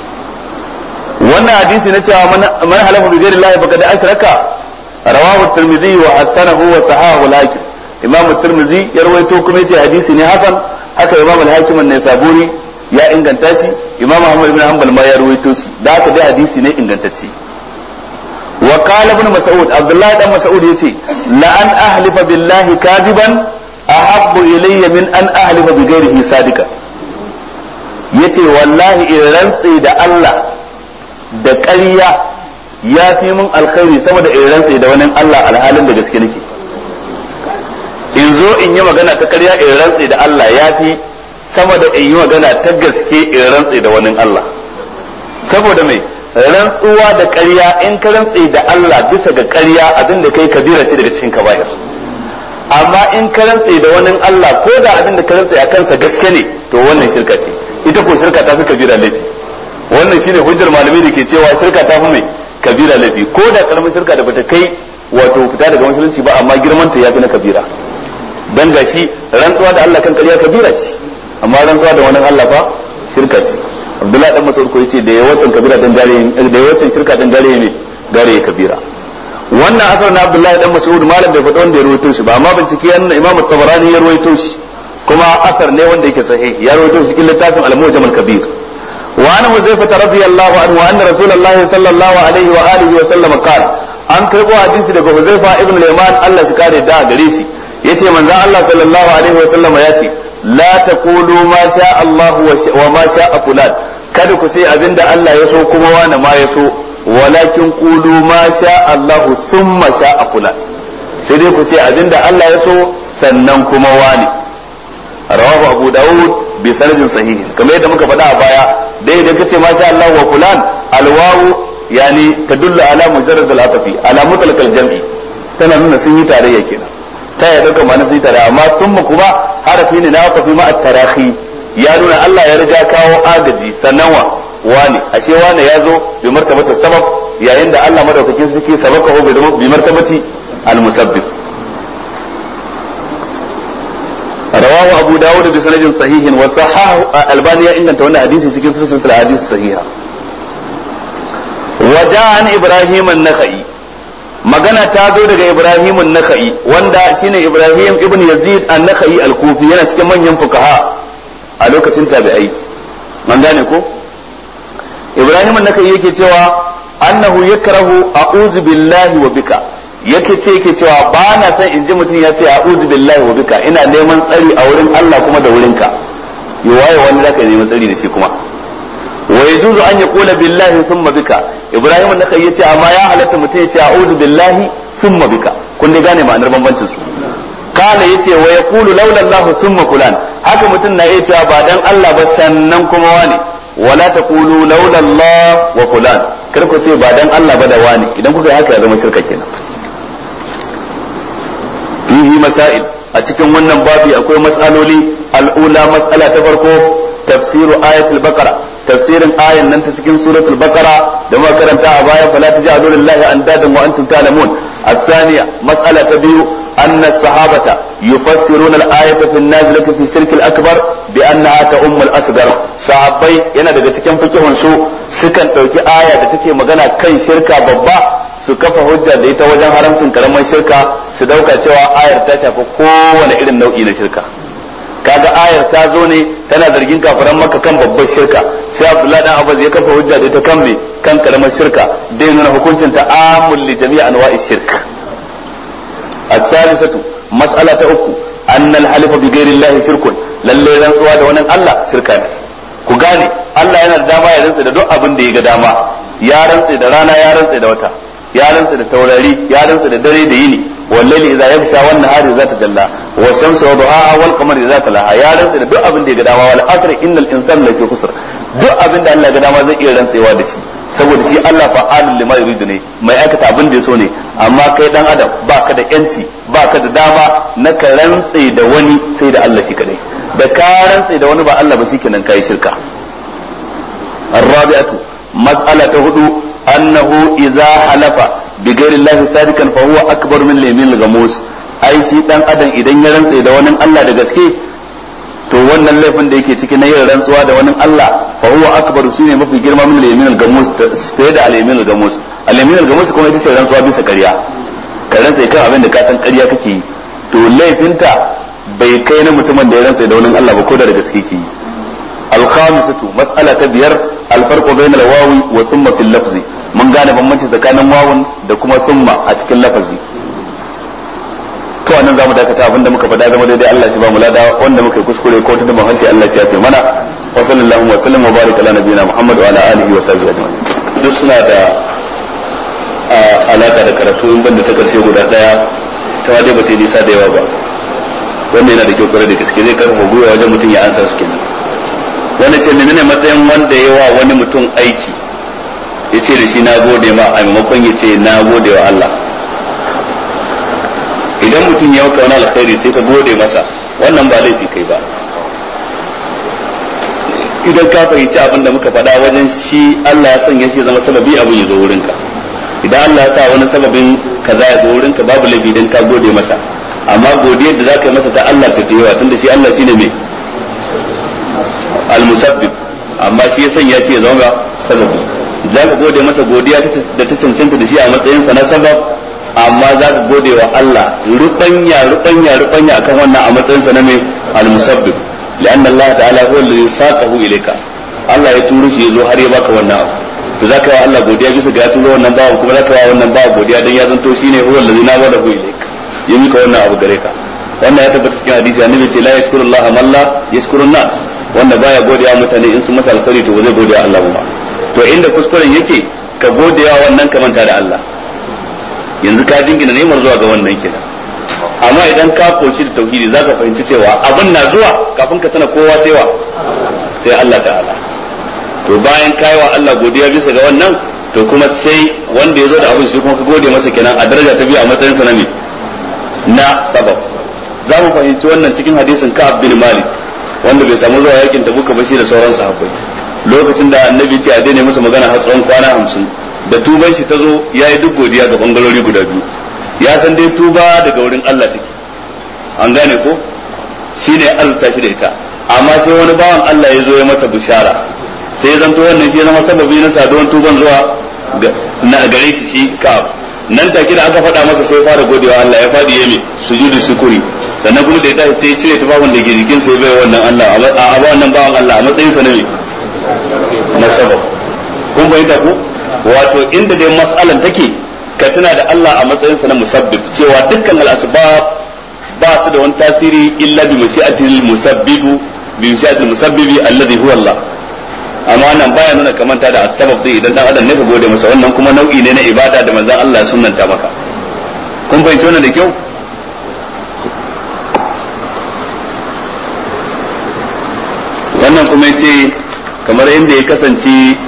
wannan hadisi na cewa man halafa bi ghairi Allah faqad ashraka rawahu at-Tirmidhi wa hasanahu wa sahahu al-Hakim Imam at-Tirmidhi ya rawaito kuma yace hadisi ne hasan haka Imam al-Hakim an-Naisaburi ya inganta shi Imam Ahmad ibn Hanbal ma ya rawaito shi da haka dai hadisi ne ingantacce wa qala ibn Mas'ud Abdullah ibn Mas'ud yace la an ahlifa billahi kadiban ahabbu ilayya min an ahlifa bi ghairihi sadiqan yace wallahi in rantsi da Allah da ƙarya ya fi mun alkhairi sama da in rantsi da wani Allah alhalin da gaske nake in zo in yi magana ta ƙarya in rantsi da Allah ya fi sama da in yi magana ta gaske in rantsi da wani Allah saboda mai rantsuwa da ƙarya in ka rantsi da Allah bisa ga ƙarya abin da kai kabira ce daga cikin kaba'ir amma in ka rantsi da wani Allah ko da abin da ka rantsi a kansa gaske ne to wannan shirka ce ita ko shirka ta fi kabira laifi wannan shine hujjar malamai da ke cewa shirka ta fi mai kabira laifi ko da karamin shirka da bata kai wato fita daga musulunci ba amma girman ta yafi na kabira dan gashi rantsuwa da Allah kan ƙarya kabira ce amma rantsuwa da wani Allah fa shirka ce Abdullahi dan Mas'ud ko yace da yawancin kabira dan dare da yawancin shirka dan dare ne dare kabira wannan asar na Abdullahi dan Mas'ud malam bai faɗa wanda ya rawaito shi ba amma bincike yan Imam Tabarani ya rawaito shi kuma asar ne wanda yake sahih ya rawaito shi cikin littafin Al-Mujam al-Kabir wa an Huzaifah radiyallahu anhu anna Rasulullahi sallallahu alaihi wa alihi wa sallam qala an karbo hadisi daga Huzaifah ibn al-Yaman Allah shi kare da gare shi yace manzon Allah sallallahu alaihi wa sallam yace la taqulu ma sha Allah wa ma sha fulan kada ku ce abinda Allah ya so kuma wani ma ya so walakin qulu ma sha Allah thumma sha fulan sai dai ku ce abinda Allah ya so sannan kuma wani rawahu Abu Dawud bi sanadin sahih kamar yadda muka faɗa a baya dai idan kace ma sha Allah wa fulan alwawu yani tadullu ala mujarrad al-atfi ala mutlaq al-jam'i tana nuna sun yi tarayya kenan ta ya dauka mana sun yi tarayya amma thumma kuma harafi ne na waqafi ma at-tarahi ya nuna Allah ya riga kawo agaji sannan wa wani ashe wani ya zo bi martabati sabab yayin da Allah madaukakin sarki sabaka ho bi martabati al-musabbib rawahu abu dawud bi sanadin sahihin wa sahahu albani ya inganta wannan hadisi cikin silsilatul hadis sahiha wa ja'a an ibrahim an-nakhai magana ta zo daga Ibrahim an-Nakhai wanda shine Ibrahim ibn Yazid an-Nakhai al-Kufi yana cikin manyan fuqaha a lokacin tabi'ai man gane ko Ibrahim an-Nakhai yake cewa annahu yakrahu a'udhu billahi wa bika yake ce yake cewa ba na san in ji mutum ya ce a'udhu billahi wa bika ina neman tsari a wurin Allah kuma da wurinka yawaye wani zaka neman tsari da shi kuma wa yajuzu an yaqula billahi thumma bika Ibrahim an-Nakhai yace amma ya halatta mutum ya ce a'udhu billahi thumma bika kun dai gane ma'anar bambancin su kana yace wa yaqulu laula Allah thumma fulan haka mutum na iya cewa ba dan Allah ba sannan kuma wani wala taqulu laula Allah wa fulan kar ku ce ba dan Allah ba da wani idan kuka yi haka ya zama shirka kenan fihi masail a cikin wannan babi akwai mas'aloli al'ula mas'ala ta farko tafsiru ayatul baqara tafsirin ayan nan ta cikin suratul baqara da muka karanta a baya fala taj'alu lillahi andadan wa antum ta'lamun الثانية مسألة تبيو أن الصحابة يفسرون الآية في النازلة في الشرك الأكبر بأنها تؤم الأصغر صحابي yana daga cikin fikihun su sukan ɗauki aya da take magana kan shirka babba su kafa hujja da ita wajen haramcin karamar shirka su dauka cewa ayar ta shafi kowane irin nau'i na shirka kaga ayar ta zo ne tana zargin kafiran maka kan babbar shirka sai Abdullahi dan Abbas ya kafa hujja da ita kan me kan karamar shirka dai nuna hukuncin ta amul li jami'i anwa'i shirk as-salisatu mas'ala ta uku anna al-halifa bi ghairi Allah shirkun lalle rantsuwa da wani Allah shirka ne ku gane Allah yana da dama ya rantsa da duk abin da ya ga dama ya rantsa da rana ya rantsa da wata ya rantsa da taurari ya rantsa da dare da yini wallahi idza yamsha wan nahari za ta jalla wa shamsu wa duhaha wal qamari idza talaha ya rantsa da duk abin da ya ga dama wal asr innal insana lafi khusr duk abin da Allah ya ga dama zai iya rantsewa da shi saboda shi Allah fa'alul lima yuridu ne mai aikata abin da ya so ne amma kai dan adam baka da yanci baka da dama na ka rantse da wani sai da Allah shi kadai da ka rantse da wani ba Allah ba shikenan kai shirka الرابعة مسألة هدو أنه إذا حلف بغير الله صادقا فهو أكبر من اليمين الغموس أي شيء دان أدن إذن يرنسي da wani Allah da gaske to wannan laifin da yake cikin na yin rantsuwa da wani Allah fa huwa akbaru shine mafi girma min al-yamin al-gamus sai da al-yamin al-gamus al-yamin al-gamus kuma ita ce rantsuwa bisa ƙarya ka rantsa kan abin da ka san ƙarya kake yi to laifinta bai kai na mutumin da ya rantsa da wani Allah ba ko da gaske ke yi al-khamisatu mas'alata biyar al-farqu bayna al-wawi wa thumma fil lafzi mun gane bambanci tsakanin wawun da kuma thumma a cikin lafazi to anan zamu dakata abinda muka faɗa zama daidai Allah shi ba mu lada wanda muka kuskure ko tunda ban harshe Allah shi ya fi mana wa sallallahu wa sallam wa baraka ala nabiyina Muhammad wa ala alihi wa sahbihi ajma'in duk suna da alaka da karatu in banda ta karshe guda daya ta wade ba ta yi nisa da yawa ba wanda yana da kyau kwarai da gaske zai karfafa gwiwa wajen mutum ya ansa su kenan wanda ce menene matsayin wanda ya wa wani mutum aiki ya ce da shi na gode ma a maimakon ya ce na gode wa Allah idan mutum ya maka wani alkhairi sai ka gode masa wannan ba laifi kai ba idan ka fahimci abin da muka faɗa wajen shi Allah ya sanya shi zama sababi abin ya zo wurinka idan Allah ya sa wani sababin kaza ya zo wurinka babu laifi idan ka gode masa amma godiyar da za ka yi masa ta Allah ta yawa tunda shi Allah shine mai al-musabbib amma shi ya sanya shi ya zama sababi za ka gode masa godiya da ta cancanta da shi a matsayin sa na sabab amma za ka gode wa Allah rubanya rubanya rubanya akan wannan a matsayin sa na mai al-musabbib lianna Allah ta'ala huwa alladhi saqahu ilayka Allah ya turo shi yazo har ya baka wannan abu to za ka yi wa Allah godiya bisa ga ya turo wannan babu kuma za ka yi wa wannan babu godiya dan ya zanto shine huwa alladhi nawadahu ilayka ya mika wannan abu gare ka wannan ya tabbata cikin hadisi annabi ce la yashkurullaha man la yashkurun nas wanda baya godiya mutane in sun masa alkhairi to ba zai godiya Allah ba to inda kuskuren yake ka godiya wannan ka manta da Allah yanzu ka dingina neman zuwa ga wannan kenan amma idan ka koci da tauhidi zaka fahimci cewa abin na zuwa kafin ka tana kowa sai wa sai Allah ta'ala to bayan kai wa Allah godiya bisa ga wannan to kuma sai wanda ya zo da abin shi kuma ka gode masa kenan a daraja ta biyu a matsayin sa na me na sabab za mu fahimci wannan cikin hadisin Ka'ab bin Malik wanda bai samu zuwa yakin Tabuk ba shi da sauran sahabbai lokacin da annabi ce a daina masa magana har tsawon kwana hamsin da tuban shi ta zo ya yi duk godiya ga bangarori guda biyu ya san dai tuba daga wurin Allah take an gane ko shi ne arzuta shi da ita amma sai wani bawan Allah ya zo ya masa bishara sai ya zanto wannan shi ya zama sababi na saduwan tuban zuwa na gare shi shi Ka'ab nan take da aka faɗa masa sai fara godewa Allah ya fadi yemi sujudu shukuri sannan kuma da ya tashi sai ya cire tufafin da ke jikin sai bai wannan Allah a ba wannan bawan Allah a matsayin sa ne na sabab kun bayyana ku wato inda dai mas'alan take ka tuna da Allah a matsayin sa na musabbib cewa dukkan al-asbab ba su da wani tasiri illa bi mashi'atil musabbibu bi mashi'atil musabbibi alladhi huwa Allah amma nan baya nuna kamanta da sabab dai idan dan adam ne ka gode masa wannan kuma nau'i ne na ibada da manzon Allah ya sunnanta maka kun fahimci wannan da kyau wannan kuma yace kamar inda ya kasance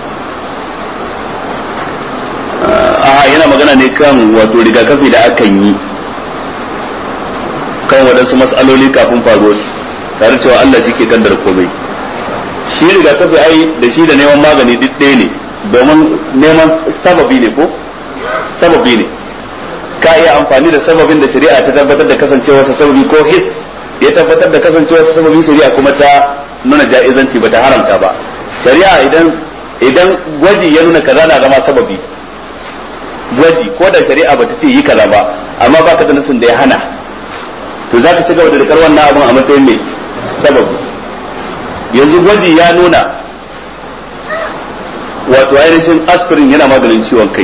a yana magana ne kan wato rigakafi da akan yi kan waɗansu mas'aloli kafin faruwar su tare cewa Allah shi ke kaddara komai shi rigakafi ai da shi da neman magani duk ɗaya ne domin neman sababi ne ko sababi ne ka iya amfani da sababin da shari'a ta tabbatar da kasancewarsa sababi ko his ya tabbatar da kasancewarsa sababi shari'a kuma ta nuna ja'izanci ba ta haramta ba shari'a idan idan gwaji ya nuna kaza na zama sababi gwaji ko da shari'a ba ta ce yi kaza ba amma baka da nasin da ya hana to zaka ci gaba da rikar wannan abin a matsayin mai sababi yanzu gwaji ya nuna wato ainihin aspirin yana maganin ciwon kai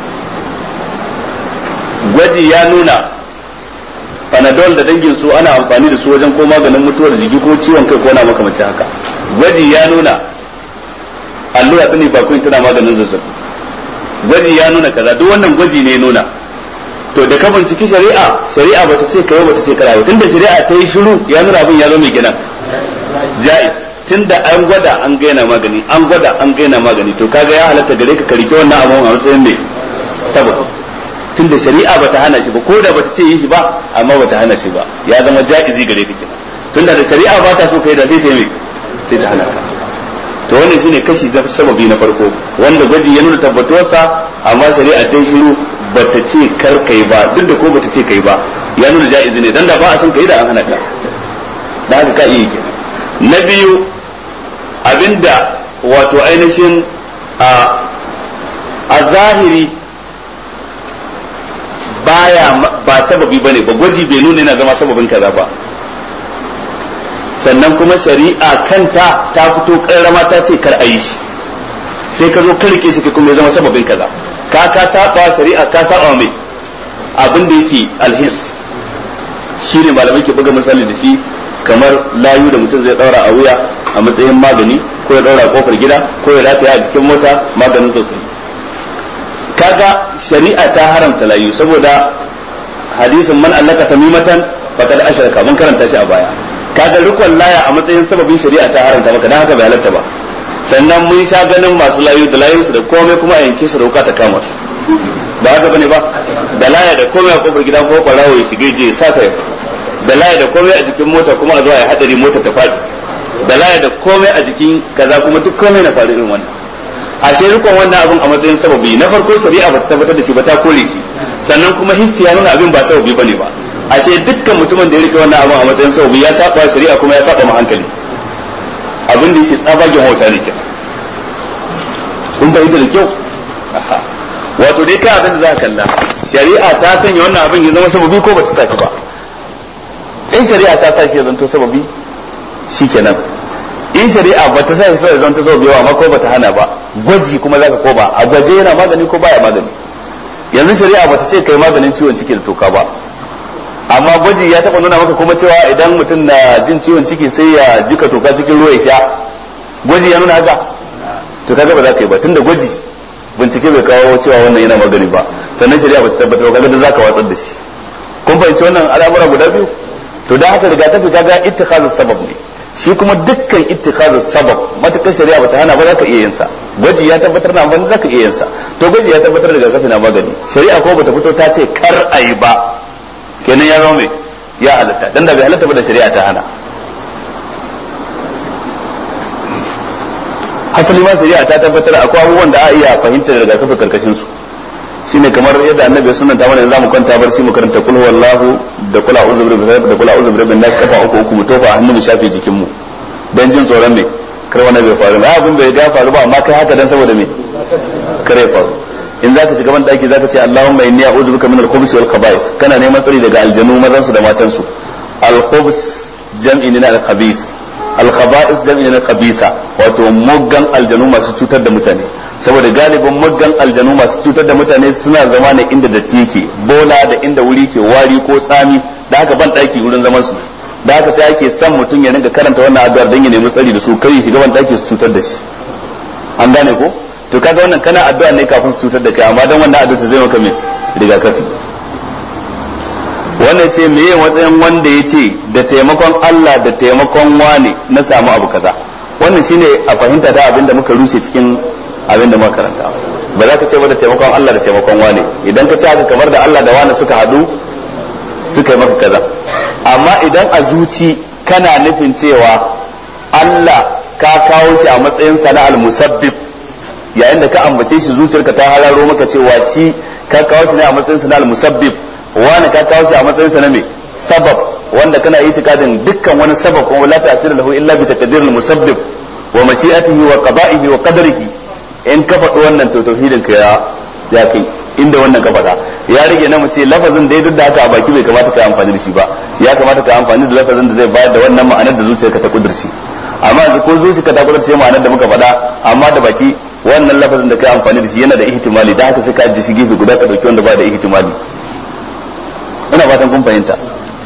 gwaji ya nuna panadol da dangin su ana amfani da su wajen ko maganin mutuwar jiki ko ciwon kai ko na makamancin haka gwaji ya nuna allura ta ne bakwai tana maganin zazzabi gwaji ya nuna kaza duk wannan gwaji ne nuna to da ka binciki shari'a shari'a bata ce kai bata ce karawa tunda shari'a ta yi shiru ya nuna abin ya zo mai gina ja'iz tunda an gwada an gaina magani an gwada an gaina magani to kaga ya halatta gare ka karike wannan abun a matsayin mai saboda tunda shari'a bata hana shi ba ko da bata ce yi shi ba amma bata hana shi ba ya zama ja'izi gare ka kenan tunda da shari'a ba ta so kai da sai ta yi sai ta hana ka to wannan shine kashi na sababi na farko wanda gwaji ya nuna tabbatuwarsa amma shari'a ta yi shiru bata ce kar kai ba duk da ko bata ce kai ba ya nuna ja'izi ne dan da ba a san kai da an hana ka da haka ka iya kenan na biyu abinda wato ainihin a a zahiri baya ba sababi bane ba gwaji bai nuna yana zama sababin kaza ba sannan kuma shari'a kanta ta fito karrama ta ce kar a yi shi sai ka zo ka rike shi kuma ya zama sababin kaza ka ka saba shari'a ka saba mai abin da yake alhis shine malamai ke buga misali da shi kamar layu da mutum zai daura a wuya a matsayin magani ko ya daura a kofar gida ko ya rataya a jikin mota maganin sosai kaga shari'a ta haramta layu saboda hadisin man allaka tamimatan faqad ashraka mun karanta shi a baya kaga rukun laya a matsayin sababin shari'a ta haramta maka dan haka bai halatta ba sannan mun sha ganin masu layu da layunsu da komai kuma a yanke su rauka ta kama su ba haka bane ba da laya da komai a kofar gida ko kwarawo ya shige je sa sai da laya da komai a jikin mota kuma a zuwa ya hadari mota ta faɗi da laya da komai a jikin kaza kuma duk komai na faru irin wannan a sai rikon wannan abin a matsayin sababi na farko shari'a ba ta tabbatar da shi ba ta kore shi sannan kuma histi ya nuna abin ba sababi bane ba a sai dukkan mutumin da ya rike wannan abin a matsayin sababi ya saba shari'a kuma ya saba ma hankali abin da yake tsabagen wauta ne kenan kun fahimta da kyau wato dai kai abin da za ka kalla shari'a ta sanya wannan abin ya zama sababi ko ba ta saki ba in shari'a ta sa shi ya zanto sababi shikenan in shari'a ba ta sa shi ya zanto sababi ba amma ko ba ta hana ba gwaji kuma zaka ko ba a gwaje yana magani ko baya magani yanzu shari'a ba ta ce kai maganin ciwon ciki da toka ba amma gwaji ya taba nuna maka kuma cewa idan mutum na jin ciwon ciki sai ya jika toka cikin ruwa ya sha gwaji ya nuna haka to kaga ba za ka yi ba tunda gwaji bincike bai kawo cewa wannan yana magani ba sannan shari'a ba ta tabbatar kaga da zaka watsar da shi kun fahimci wannan al'amura guda biyu to da haka rigakafi kaga ittikhazu sabab ne shi kuma dukkan ittikhazu sabab matakar shari'a bata hana ba zaka iya yin sa gwaji ya tabbatar na amfani zaka iya yin sa to gwaji ya tabbatar da rigakafi na magani shari'a ko bata fito ta ce kar ayi ba kenan ya zama mai ya halatta dan da bai halatta ba da shari'a ta hana hasali ma shari'a ta tabbatar akwai abubuwan da a iya fahimtar rigakafi karkashin su shine kamar yadda annabi ya sunanta mana yanzu mu kwanta barci mu karanta kul huwallahu da kula a'udhu birabbil da kula a'udhu birabbin nas kafa uku uku mu tofa a hannu mu shafe jikin mu dan jin tsoron me kar wani bai faru ba abin bai ga faru ba amma kai haka dan saboda me kare faru in zaka shiga ban daki zaka ce Allahumma inni a'udhu bika min al-khubuthi wal khaba'is kana neman tsari daga aljanu mazan su da matan su al-khubus jam'i ne na al-khabith al-khaba'is jam'i ne na khabisa wato muggan aljanu masu cutar da mutane saboda galibin muggan aljanu masu cutar da mutane suna zama ne inda datti yake bola da inda wuri ke wari ko tsami da haka ban daki wurin zaman su da haka sai ake son mutum ya rinka karanta wannan addu'ar dan ya nemi tsari da su kai shiga ban daki su cutar da shi an gane ko to kaga wannan kana addu'a ne kafin su cutar da kai amma dan wannan addu'a ta zai maka me rigakafi wannan ce meye matsayin wanda ya ce da taimakon Allah da taimakon wane na samu abu kaza wannan shine a fahimta ta abinda muka rushe cikin abinda muka karanta ba za ka ce ba da taimakon Allah da taimakon wane idan ka ce haka kamar da Allah da wane suka hadu suka yi maka kaza amma idan a zuci kana nufin cewa Allah ka kawo shi a matsayin sana al-musabbib yayin da ka ambace shi zuciyarka ta hararo maka cewa shi ka kawo shi ne a matsayin sana al-musabbib wani ka kawo shi a matsayin sa na me sabab wanda kana itikadin dukkan wani sabab kuma la ta'sir lahu illa bi taqdir al-musabbib wa mashi'atihi wa qada'ihi wa qadarihi in ka faɗi wannan to tauhidin ka ya ya kai inda wannan ka faɗa ya rige na mu ce lafazin da duk da haka a baki bai kamata ka yi amfani da shi ba ya kamata ka yi amfani da lafazin da zai bayar da wannan ma'anar da zuciyarka ta kudurci amma yanzu ko zuciyarka ta kudurce ma'anar da muka faɗa amma da baki wannan lafazin da ka yi amfani da shi yana da ihtimali da haka sai ka ajiye shi gefe guda ka dauki wanda ba da ihtimali ina fatan kun fahimta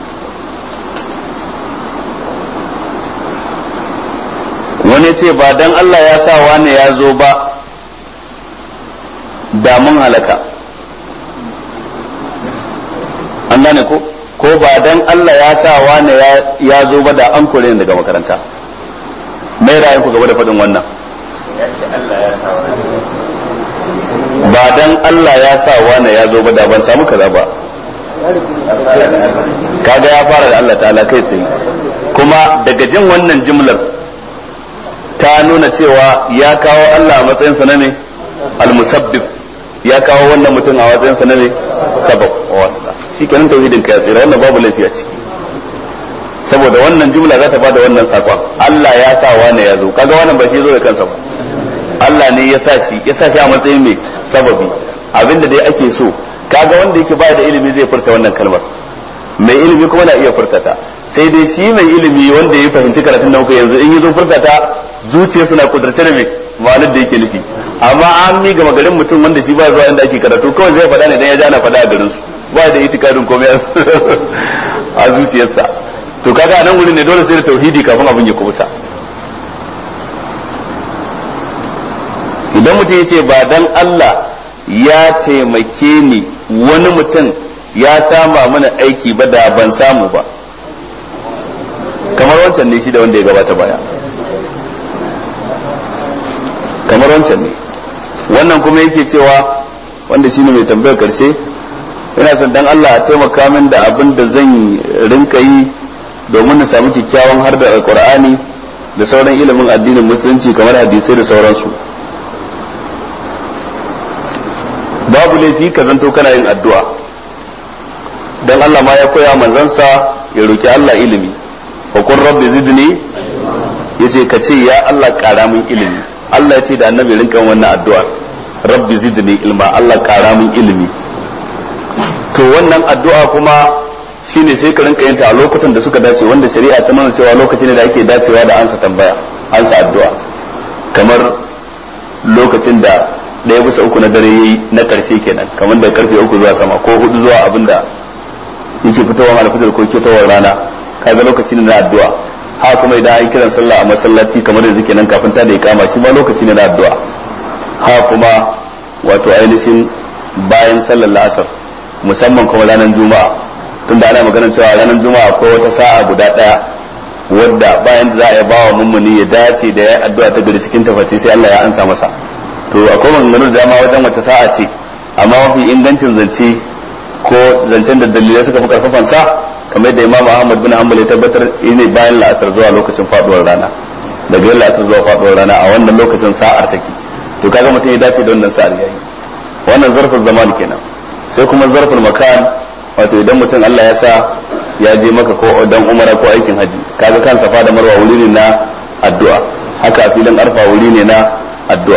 wani ce ba dan Allah ya sa wani ya zo ba da mun halaka an gane ko ko ba dan Allah ya sa wani ya zo ba da an kore ni daga makaranta mai ra'ayin ku gaba da faɗin wannan ba dan Allah ya sa wani ya zo ba da ban samu kaza ba kaga ya fara da Allah ta'ala kai tsaye kuma daga jin wannan jimlar ta nuna cewa ya kawo Allah a matsayin sa na ne al-musabbib ya kawo wannan mutum a matsayin sa na ne sabab wasta shikenan tauhidin ka ya tsira wannan babu laifi a ciki saboda wannan jumla za ta bada wannan sakon Allah ya sa wani ya zo kaga wannan ba shi zo da kansa ba Allah ne ya sa shi ya sa shi a matsayin mai sababi abinda dai ake so kaga wanda yake baya da ilimi zai furta wannan kalmar mai ilimi kuma na iya furta ta sai dai shi mai ilimi wanda ya fahimci karatun da muka yanzu in yi zo furta ta zuciyarsa na kudurce da mai ma'anar da yake nufi amma an mi gama garin mutum wanda shi ba zuwa inda ake karatu kawai zai faɗa ne dan ya ji ana faɗa a garin su ba da itikadin komai a zuciyarsa to kaga a nan wurin ne dole sai da tauhidi kafin abin ya kubuta idan mutum ya ce ba dan Allah ya taimake ni wani mutum ya sama mana aiki ba da ban samu ba kamar wancan ne shi da wanda ya gabata baya kamar wancan ne wannan kuma yake cewa wanda shine mai tambayar karshe ina son dan Allah a taimaka min da abin da zan rinka yi domin na samu kyakkyawan har da alqur'ani da sauran ilimin addinin musulunci kamar hadisai da sauransu babu laifi ka zanto kana yin addu'a dan Allah ma ya koya manzansa ya roki Allah ilimi wa qur rabbi zidni yace ka ce ya Allah ƙara min ilimi Allah ya ce da annabi rinkan wannan addu'a rabbi zidni ilma Allah ƙara min ilimi to wannan addu'a kuma shine sai ka rinka yin ta a lokutan da suka dace wanda shari'a ta nuna cewa lokaci ne da ake dacewa da ansa tambaya ansa addu'a kamar lokacin da ɗaya bisa uku na dare yayi na ƙarshe kenan kamar da karfe uku zuwa sama ko hudu zuwa abinda yake fitowar alfitar ko ketowar rana kaga lokaci ne na addu'a ha kuma idan an kiran sallah a masallaci kamar yanzu kenan kafin ta da ikama shi ma lokaci ne na addu'a ha kuma wato ainihin bayan sallar la'asar musamman kuma ranar juma'a tunda ana maganar cewa ranar juma'a akwai wata sa'a guda daya wadda bayan da za a yi bawa mummuni ya dace da ya addu'a ta gari cikin tafaci sai Allah ya ansa masa to akwai maganganun da dama wajen wace sa'a ce amma mafi ingancin zance ko zancen da dalilai suka fi karfafan sa kamar da Imam Ahmad bin Hanbal ya tabbatar ne bayan la'asar zuwa lokacin faduwar rana daga yin la'asar zuwa faduwar rana a wannan lokacin sa'ar take to kaga mutum ya dace da wannan sa'ar yayi wannan zarfin zaman kenan sai kuma zarfin makan wato idan mutum Allah ya sa ya je maka ko dan umara ko aikin haji kaga kan safa da marwa wuri ne na addu'a haka filin arfa wuri ne na addu'a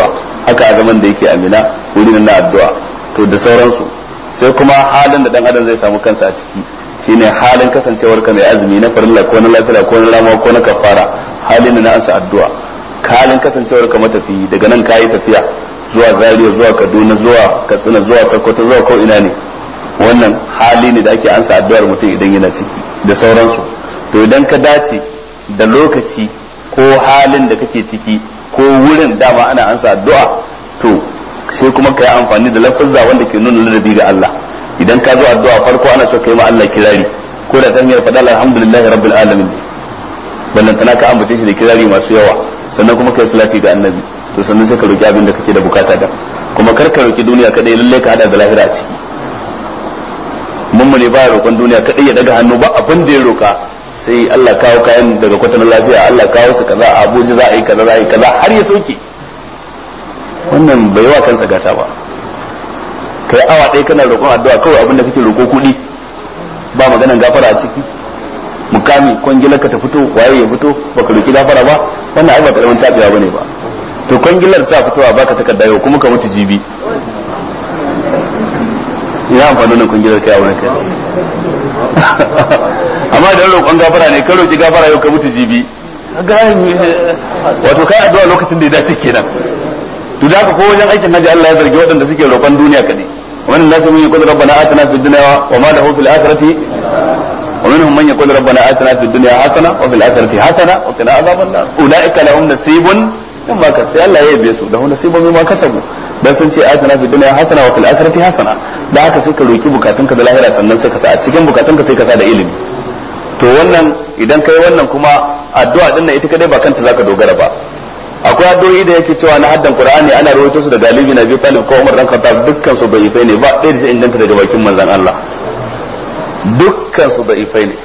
haka a zaman da yake amina wuri na addu'a to da sauransu. Sai kuma halin da dan adam zai samu kansa a ciki shine halin kasancewar ka mai azumi na farilla ko na lafiya ko na rama ko na kafara, halin na ansa addu'a. Halin kasancewar ka matafi daga nan kayi tafiya zuwa Zaria zuwa Kaduna zuwa Katsina zuwa Sokoto zuwa ko ina ne, wannan hali ne da ake ansa addu'ar mutum idan yana ciki da sauransu. To idan ka dace da lokaci ko halin da kake ciki ko wurin dama ana ansa addu'a, to sai kuma ka yi amfani da lafazza wanda ke nuna ladabi ga Allah. Idan ka zo addu'a farko ana so ka yi ma Allah kirari ko da ta hanyar faɗa alhamdulillahi rabbil alamin, ballan tana ka ambace shi da kirari masu yawa, sannan kuma kai salati ga annabi, to sannan sai ka roki abin da kake da bukata da kuma kar ka roki duniya kadai, lalle ka hada da lahira a ciki. mummune ba roƙon duniya kadai ya daga hannu ba abin da ya roka sai Allah kawo kayan daga kwatanar lafiya, Allah kawo su kaza a Abuja za a yi kaza za a yi kaza har ya sauke. Wannan bai wa kansa gata ba. Kai awa ɗaya kana roƙon addu'a kawai abin da kake roƙo kuɗi ba maganan gafara a ciki, mukami kwangilar ka ta fito waye ya fito baka roki gafara ba, wannan ai ba karamin tabiya bane ba. To kwangilar ta fitowa baka takarda yau kuma ka mutu jibi, ina amfani nan kwangilar kai a wurin kai. Amma da roƙon gafara ne ka roki gafara yau ka mutu jibi, wato kai addu'a lokacin da ya dace kenan. To da haka ko wajen aikin haji Allah ya zargi waɗanda suke roƙon duniya kadai. wannan nasu mun yaqulu rabbana atina fid dunya wa ma lahu fil akhirati wa minhum man yaqulu rabbana atina fid dunya hasana wa fil akhirati hasana wa qina adhaban nar ulaika lahum nasibun mimma kasabu. sai Allah ya yabe su lahum nasibun mimma kasabu dan sun ce atina fid dunya hasana wa fil akhirati hasana. da haka sai ka roki bukatunka da lahira sannan sai ka sa a cikin bukatunka sai ka sa da ilimi. to wannan idan kai wannan kuma addu'a din nan ita kadai ba kanta zaka dogara ba. akwai addu'o'i da yake cewa na haddan Qur'ani ana rawaito su da galibi na Abi Talib ko Umar dan Khattab, dukkan su da'ifai ne, ba ɗaya da ta inganta daga bakin manzon Allah, dukkan su da'ifai ne.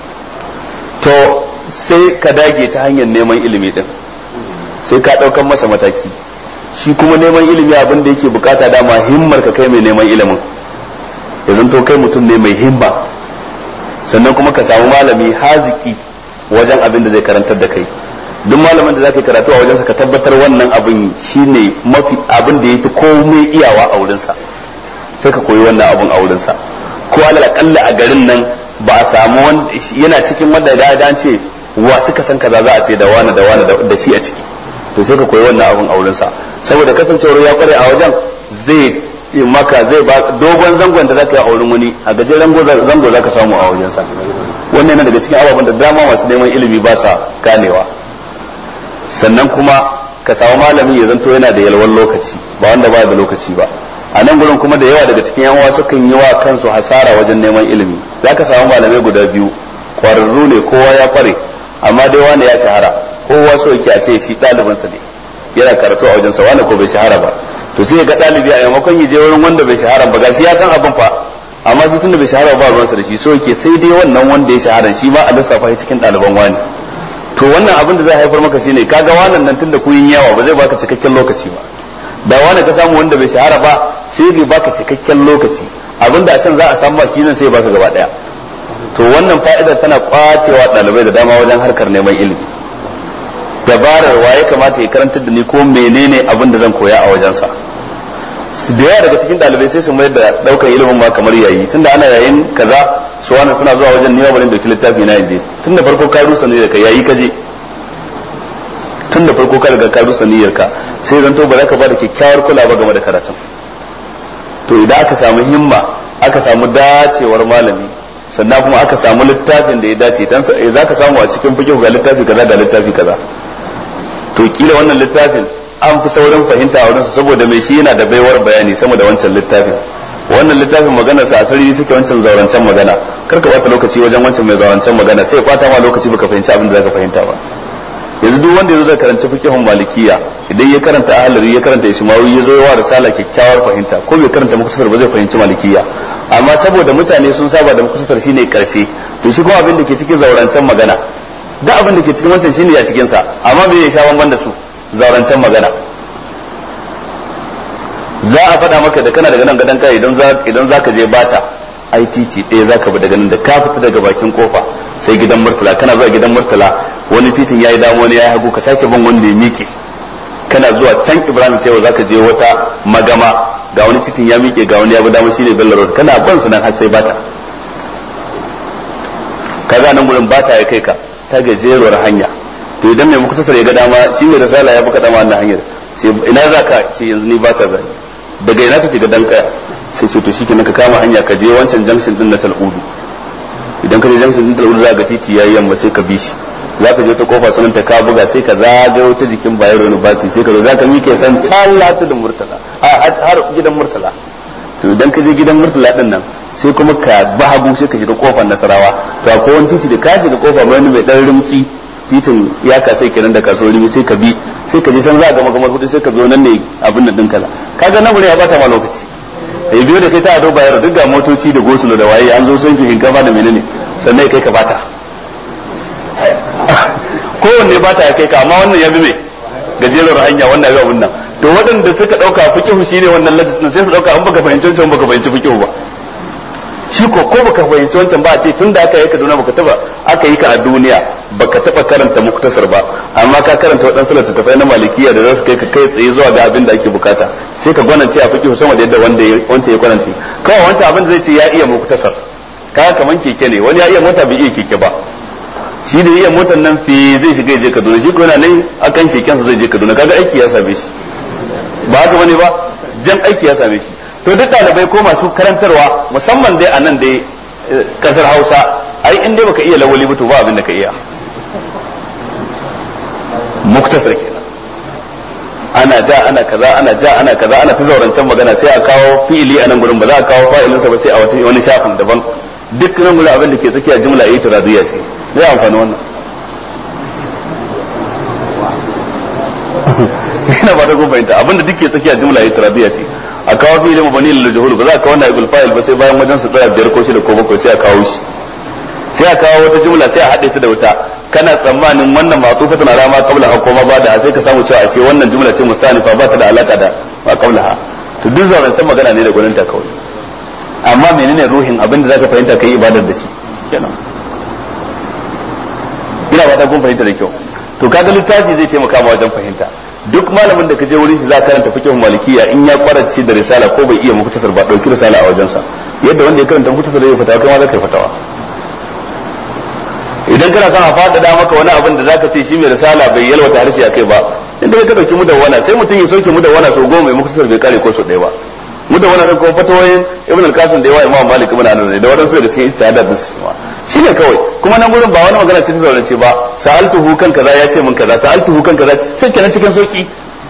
to sai ka dage ta hanyar neman ilimi din, sai ka daukan masa mataki. shi kuma neman ilimi abin da yake bukata dama himmar ka kai mai neman ilimin, ya zanto kai mutum ne mai himma, sannan kuma ka samu malami haziki wajen abin da zai karantar da kai. duk malamin da zaka karatu a wajensa ka tabbatar wannan abin shine mafi abin da yafi komai iyawa a wurinsa, sai ka koyi wannan abin a wurinsa. ko alal akalla a garin nan ba a samu wanda yana cikin wanda da an ce wa suka san kaza za a ce da wani da wani da shi a ciki, to sai ka koyi wannan abin a wurinsa, saboda kasancewar ya kware a wajen zai maka zai ba dogon zangon da zaka yi a wurin wani a gajeren zango zaka samu a wajensa. wannan yana daga cikin ababen da dama masu neman ilimi ba sa ganewa. sannan kuma ka samu malami ya zanto yana da yalwan lokaci, ba wanda ba da lokaci ba. a nan gurin kuma da yawa daga cikin yan uwa sukan yi wa kansu hasara wajen neman ilimi. za ka samu malamai guda biyu kwararru ne, kowa ya kware, amma dai wani ya shahara, kowa so yake a ce shi ɗalibinsa ne yana karatu a wajensa, wani ko bai shahara ba. to sai ga ɗalibi a maimakon ya je wurin wanda bai shahara ba, gashi ya san abin fa, amma shi tunda bai shahara ba ruwansa da shi, so yake sai dai wannan wanda ya shahara shi ma a lissafa shi cikin ɗaliban wani. to wannan abin da zai haifar maka shine kaga wannan nan tunda kuyin yawa ba zai baka cikakken lokaci ba. da wani ka samu wanda bai shahara ba sai zai baka cikakken lokaci, abinda a can za a samu ba shi nan sai baka gaba daya. to wannan fa'idar tana kwacewa dalibai da dama wajen harkar neman ilimi. dabarar waye kamata ya karantar da ni ko menene abin da zan koya a wajensa. su da yawa daga cikin dalibai sai su mayar da daukar ilimin ma kamar yayi, tunda ana yayin kaza su wannan suna zuwa wajen nima bari dauki littafi na yaje, tun da farko ka rusa niyyar ka yayi kaje, tun da farko ka riga ka rusa niyyar ka, sai zanto ba za ka ba da kyakkyawar kula ba game da karatun. to idan aka samu himma aka samu dacewar malami, sannan kuma aka samu littafin da ya dace, dan za ka samu a cikin fiqh ga littafi kaza da littafi kaza, to kila wannan littafin an fi saurin fahimta a wurinsa saboda mai shi yana da baiwar bayani sama da wancan littafin. wannan littafin magana sa asali take wancan zaurancen magana, karka bata lokaci wajen wancan mai zaurancen magana, sai kwata ma lokaci baka fahimci abin da zaka fahimta ba. yanzu duk wanda yazo zai karanta fiqhun malikiya, idan ya karanta ahlari ya karanta ishmawi ya zo wa risala kyakkyawar fahimta, ko bai karanta muktasar ba zai fahimci malikiya. amma saboda mutane sun saba da muktasar shine karshe, to shi kuma abin da ke cikin zaurancen magana, duk abin da ke cikin wancan shine ya cikin sa, amma bai ya sha banban da su zaurancen magana. za a faɗa maka da kana daga nan gadon kai idan za idan zaka je bata I T T ɗaya zaka bi daga nan da ka fita daga bakin kofa sai gidan Murtala, kana zuwa gidan Murtala wani titin yayi damo wani yayi hagu, ka sake bin wanda ya miƙe kana zuwa can Ibrahim Tayo zaka je wata magama ga wani titin ya miƙe ga wani ya bi dama shine Bello Road kana ban su nan har sai bata kaga nan gurin bata ya kai ka ta gajeruwar hanya to idan mai muktasar ya ga dama shi mai risala ya buka dama wannan hanyar ce ina zaka ce yanzu ni bata zai daga ina kake ga dan kaya sai ce to shikenan ka kama hanya ka je wancan junction din na Tal'udu idan ka je junction din Tal'udu za ga titi yayi yamma sai ka bi shi za ka je ta kofa sunan ta ka buga sai ka zagayo ta jikin Bayero University sai ka zo za ka mike san tallata da Murtala har gidan Murtala to idan ka je gidan Murtala din nan sai kuma ka bahagu sai ka shiga kofar Nasarawa to akwai wani titi da ka shiga kofa mai mai dan rimtsi titin ya ka sai kenan da kasuwar rimi sai ka bi sai ka je san za ga magamar hudu sai ka zo nan ne abin nan din kala kaga nan ne ya bata ma lokaci eh biyo da kai ta ado Bayero duk ga motoci da gosulo da waye an zo sun fi hinkafa da menene sannan kai ka bata kowanne ba ta kai ka amma wannan ya bi mai gajerar hanya wannan ya bi abun nan to waɗanda suka ɗauka fikihu shine wannan lajis sai su ɗauka an baka fahimci wancan baka fahimci fikihu ba shi ko ko baka fahimci wancan ba a ce tunda aka yi ka duniya baka taba aka yi ka a duniya baka taba karanta muktasar ba amma ka karanta waɗansu littattafai na malikiya da za su kai ka kai tsaye zuwa ga abin da ake bukata sai ka gwanance a fikihu sama da yadda wanda wancan ya gwanance kawai wancan abin zai ce ya iya muktasar kaga kaman keke ne wani ya iya mota bai iya keke ba shi da iya motar nan fi zai shiga je Kaduna shi ko yana nan akan kekensa zai je Kaduna kaga aiki ya same shi ba haka bane ba jan aiki ya same shi to duk dalibai ko masu karantarwa musamman dai a nan dai kasar Hausa ai in dai baka iya lawali ba to ba abin da ka iya muktasar kenan ana ja ana kaza ana ja ana kaza ana ta zaurancen magana sai a kawo fi'ili a nan gurin ba za a kawo fa'ilinsa ba sai a wani shafin daban duk nan gurin abin da ke tsakiya jumla ita radiyya ce zai amfani wannan ina ba da kun fahimta abinda duk ke tsakiya jumla ya tarabiya ce a kawo fi'ilin mabani lil juhul ba za a kawo na ibul fa'il ba sai bayan wajen su tsaya biyar ko shida ko bakwai sai a kawo shi sai a kawo wata jumla sai a haɗe ta da wuta kana tsammanin wannan ma'tufatan ala ma qabla ko ma bada sai ka samu cewa ashe wannan jumla ce mustanifa ba ta da alaka da ma qabla to duk zaurancen magana ne da gurin ta kawai amma menene ruhin abinda zaka fahimta kai ibadar da shi kenan ina ba ta kun fahimta da kyau to kaga littafi zai taimaka ma wajen fahimta duk malamin da ka je wurin shi za ka karanta fiqh malikiya in ya kwarace da risala ko bai iya muktasar ba dauki risala a wajensa yadda wanda ya karanta muktasar zai fatawa kai ma za ka yi fatawa idan kana son a faɗaɗa maka wani abin da zaka ce shi mai risala bai yalwata harshe akai ba inda ka dauki mudawwana sai mutum ya sauke mudawwana sau goma mai muktasar bai kare ko sau ɗaya ba mudawwana din kuma fatawoyin ibn al-qasim da yawa imam malik ibn anas da wadansu daga cikin ijtihadat din su shi ne kawai kuma nan gurin ba wani magana ce ta zaurance ba sa'altuhu kan kaza ya ce min kaza sa'altuhu kan kaza sai kenan cikin sauki